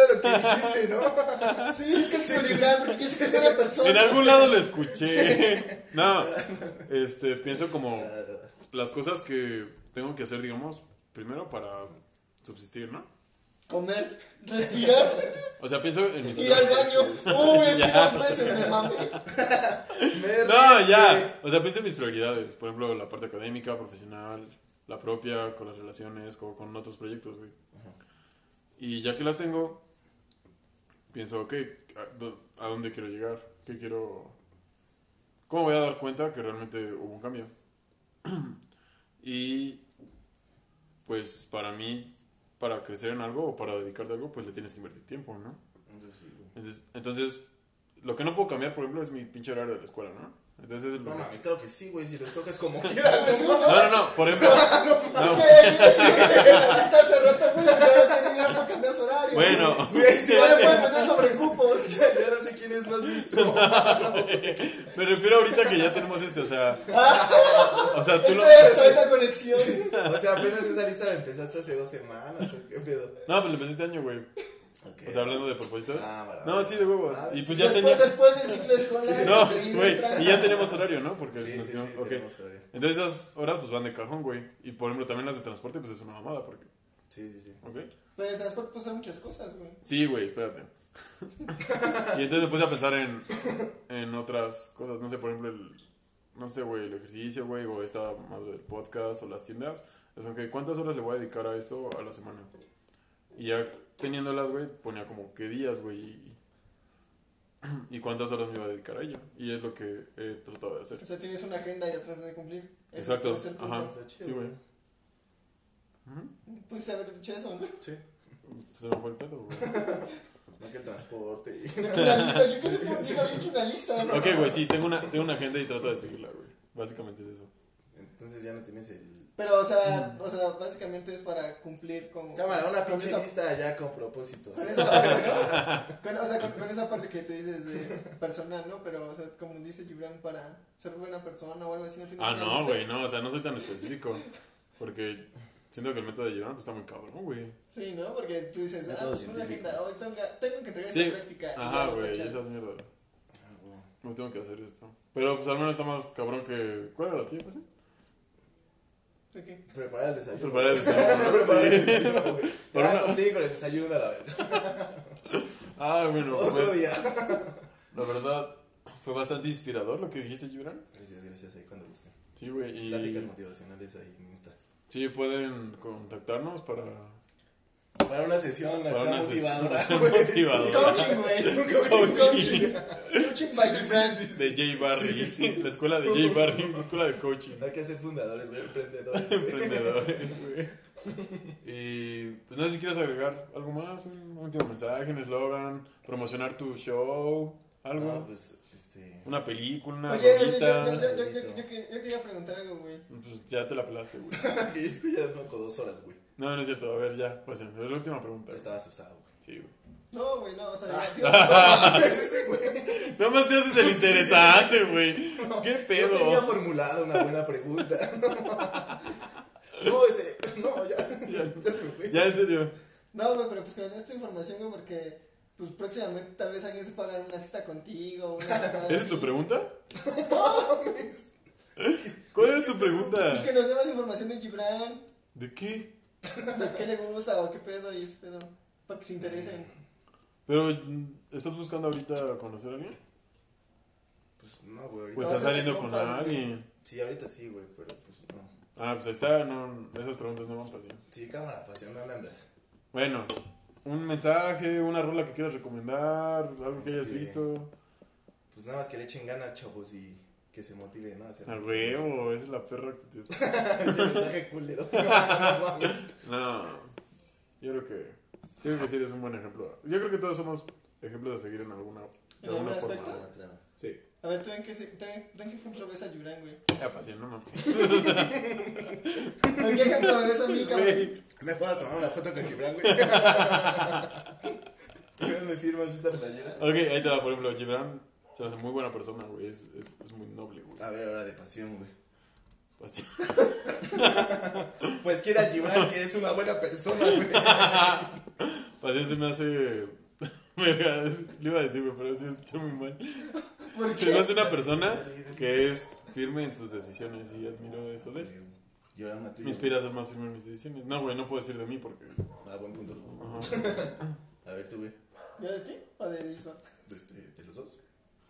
de lo que dijiste, ¿no? Sí, es que es prioridad, porque yo soy buena persona. En algún lado lo escuché. No, este, pienso como las cosas que tengo que hacer, digamos, primero para subsistir, ¿no? Comer, respirar, O sea, pienso en mis ir al baño. Uy, fui Ya. dos veces, me mamé. Me No, ríes, ya. O sea, pienso en mis prioridades. Por ejemplo, la parte académica, profesional, la propia, con las relaciones, con, con otros proyectos, güey. Y ya que las tengo, pienso, ok, ¿a, dó- a dónde quiero llegar? ¿Qué quiero...? ¿Cómo voy a dar cuenta que realmente hubo un cambio? Y, pues, para mí, para crecer en algo o para dedicarte a algo, pues le tienes que invertir tiempo, ¿no? Entonces, sí, güey. Entonces, entonces lo que no puedo cambiar, por ejemplo, es mi pinche horario de la escuela, ¿no? Entonces, No lo- mames, claro que sí, güey, si lo escoges como quieras, ¿no? no, no, no, por ejemplo, no, Hasta hace rato, güey, ya tenía para cambiar su horario. bueno, Güey, si No le vale, pueden meter sobre cupos. ya, ya no sé quién es más mito. me refiero ahorita que ya tenemos este, o sea, o sea, tú lo, Esta, esta conexión. O sea, apenas esa lista la empezaste hace dos semanas, ¿o qué pedo? no, pues lo empecé este año, güey, Ok. o sea, hablando de propósitos, Ah, vale, no, vale. sí, de huevos, Ah, y sí. pues ya Después, tenía, después del ciclo escolar. no, seguir güey, entrando. y ya tenemos horario, ¿no? Porque Sí, nos sí, dijeron, sí, ok. tenemos horario. Entonces esas horas pues van de cajón, güey, y por ejemplo también las de transporte pues es una mamada, porque, Sí, sí, sí. ok. Pero en el transporte pasan muchas cosas, güey. Sí, güey, espérate. Y entonces me puse a pensar en, en otras cosas. No sé, por ejemplo, el, no sé, güey, el ejercicio, güey, o esta madre del podcast o las tiendas. Es como que, ¿cuántas horas le voy a dedicar a esto a la semana? Y ya teniéndolas, güey, ponía como qué días, güey, y, y cuántas horas me iba a dedicar a ello. Y es lo que he tratado de hacer. O sea, tienes una agenda y la tratas de cumplir. Ese Exacto, es el punto. ajá, Está chido, sí, güey. güey. Ujú. Pues a ver, te eché eso, ¿no? Sí. Pues se me fue el pedo, güey. No que el transporte. y- Una lista, yo qué sé por qué no había hecho una lista, ¿no? Ok, güey, sí, tengo una, tengo una agenda y trato de seguirla, güey. Básicamente es eso. Entonces ya no tienes el. Pero, o sea, o sea, básicamente es para cumplir como... Cámara, una con pinche esa- lista ya con propósitos. Con esa parte, ¿no? Con, o sea, con, con esa parte que tú dices de personal, ¿no? Pero, o sea, como dice Gibran, para ser buena persona o algo así, no tienes Ah, una no, lista. güey, no, o sea, no soy tan específico. Porque siento que el método de Girona pues está muy cabrón, güey. Sí, ¿no? Porque tú dices, ah, Método pues una científico. agenda, hoy tengo, tengo que entregar Sí. esta práctica. y Ajá, ya lo güey, tachas. esas mierdas. Ah, güey. No tengo que hacer esto. Pero pues al menos está más cabrón que. ¿Cuál era la tuya, pues? ¿De qué? Preparar el desayuno. Preparar el desayuno. Preparar el Sí. desayuno, güey. Por Ya una- cumplí con el desayuno a la vez. Ah, bueno, Otro pues día. la verdad fue bastante inspirador lo que dijiste, Gibran. Gracias, gracias. Ahí cuando gusten. Sí, güey, y. Pláticas motivacionales ahí en Insta. Sí, pueden contactarnos para. Para una sesión Para acá una motivadora. sesión güey. motivadora. Coaching, güey. Un coaching, coaching. Coaching by Gibran. De Jay Barry. La escuela de Jay Barry. La escuela de coaching. Hay que ser fundadores, güey, emprendedores. güey. Emprendedores, güey. Y pues no sé si quieres agregar algo más, un último mensaje, un eslogan, promocionar tu show, algo, No, pues, este. una película, una Oye, oye, yo, rolita. yo, yo, yo, yo, yo, yo quería preguntar algo, güey. Pues ya te la pelaste, güey. Que es que ya no con dos horas, güey. No, no es cierto, a ver, ya, pues es la última pregunta. Estaba asustado, güey. Sí, güey. No, güey, no, o sea, Ah. yo- Ese, güey. Nada más te haces el interesante, güey. ¿Qué Yo tenía pedo? formulado una buena pregunta. No, este. No, ya. Ya, Ya se me fue. ya, en serio. no, güey, pero pues con esta información, güey, porque pues próximamente tal vez alguien se pueda ganar una cita contigo. Una ¿Esa es tu pregunta? ¿Cuál es tu pregunta? Pues que nos dé más información de Gibran, ¿De qué? de qué le gusta o qué pedo y ese pedo, para que se interesen. Pero, ¿estás buscando ahorita conocer a alguien? Pues no, güey. Ahorita. Pues No, estás se saliendo me con compas, güey. alguien. Sí, ahorita sí, güey, pero pues no. Ah, pues ahí está, no, esas preguntas no van para ti. Sí, cámara, pasión, ¿dónde andas? Bueno, un mensaje, una rola que quieras recomendar, algo que hayas Este, visto. Pues nada más que le echen ganas, chavos, y que se motive, ¿no? A hacer Al huevo, esa es la perra actitud. Pinche mensaje culero. No mames. No, yo creo que, yo creo que sí eres un buen ejemplo. Yo creo que todos somos ejemplos a seguir en alguna, de ¿En alguna algún forma. aspecto? Ah, claro. Sí. A ver, ¿tú en qué, se- tú en, tú en qué ejemplo ves a Gibran, güey? Ya, pasión, no mames. ¿En qué ejemplo me ves a mí, cabrón? Güey, ¿Me puedo tomar una foto con Gibran, güey? ¿Qué me firmas esta playera? Ok, ahí te va, por ejemplo, Gibran se me hace muy buena persona, güey, es, es, es muy noble, güey. A ver, ahora de pasión, güey. Pasión. Pues quiera Gibran, que es una buena persona, güey. Pasión se me hace. Verga, le iba a decir, güey, pero sí escuché muy mal. ¿Por Se me hace una persona que es firme en sus decisiones y admiro eso de él. Gibran Matrillo. Me inspira a ser más firme en mis decisiones. No, güey, no puedo decir de mí porque. Ah, buen punto. Ajá. A ver, tú, güey. ¿Yo de ti o de Isma? Este, de los dos.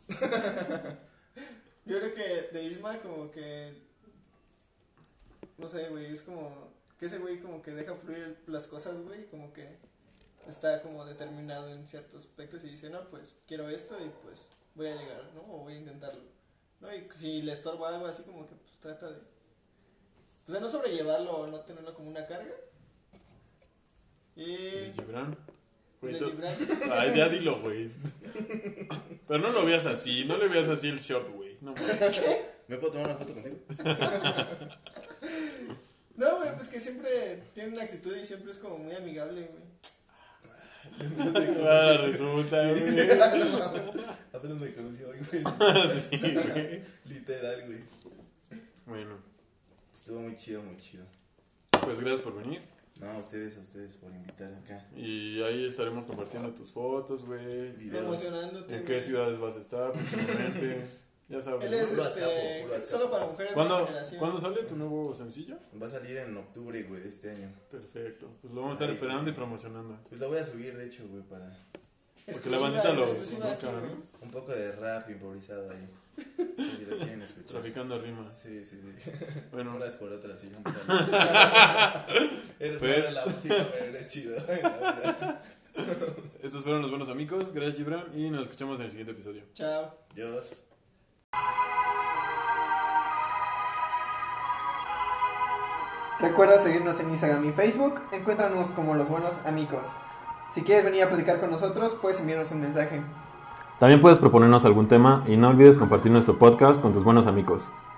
Yo creo que de Isma como que... No sé, güey, es como... Que ese güey como que deja fluir las cosas, güey, como que está como determinado en ciertos aspectos y dice, no, pues quiero esto y pues voy a llegar, ¿no? O voy a intentarlo, ¿no? Y si le estorba algo así como que pues trata de... Pues de no sobrellevarlo o no tenerlo como una carga. Y... De Gibran. Güey, De tú- Gibran. Ay, ya dilo, güey. Pero no lo veas así, no le veas así el short, güey. No mames. ¿Me puedo tomar una foto contigo? No, güey, pues que siempre tiene una actitud y siempre es como muy amigable, güey. Ah, resulta, güey. Apenas me conoció hoy, güey. Sí, güey. Literal, güey. Bueno, Estuvo muy chido, muy chido. pues gracias por venir. No, a ustedes, a ustedes por invitar acá. Y ahí estaremos compartiendo tus fotos, güey. Videos. Emocionándote. ¿En güey. qué ciudades vas a estar próximamente? Ya sabes. Él ¿no? es Puro este, escapo, puro escapo. solo para mujeres de ¿Cuándo, mi generación. ¿Cuándo sale tu nuevo sencillo? Va a salir en octubre, güey, de este año. Perfecto. Pues lo vamos a estar Ay, esperando sí. y promocionando. Pues lo voy a subir, de hecho, güey, para Porque la Exclusiva, bandita lo exclusiva busca, aquí, ¿no? güey. un poco de rap improvisado ahí. Si lo quieren escuchar. Traficando rimas. Sí, sí, sí. Bueno, Unas por otras, sí. Eres Pues- malo en la música, pero eres chido en la vida. estos fueron los buenos amigos. Gracias, Gibran. Y nos escuchamos en el siguiente episodio. Chao. Dios. Recuerda seguirnos en Instagram y Facebook. Encuéntranos como Los Buenos Amigos. Si quieres venir a platicar con nosotros, puedes enviarnos un mensaje. También puedes proponernos algún tema y no olvides compartir nuestro podcast con tus buenos amigos.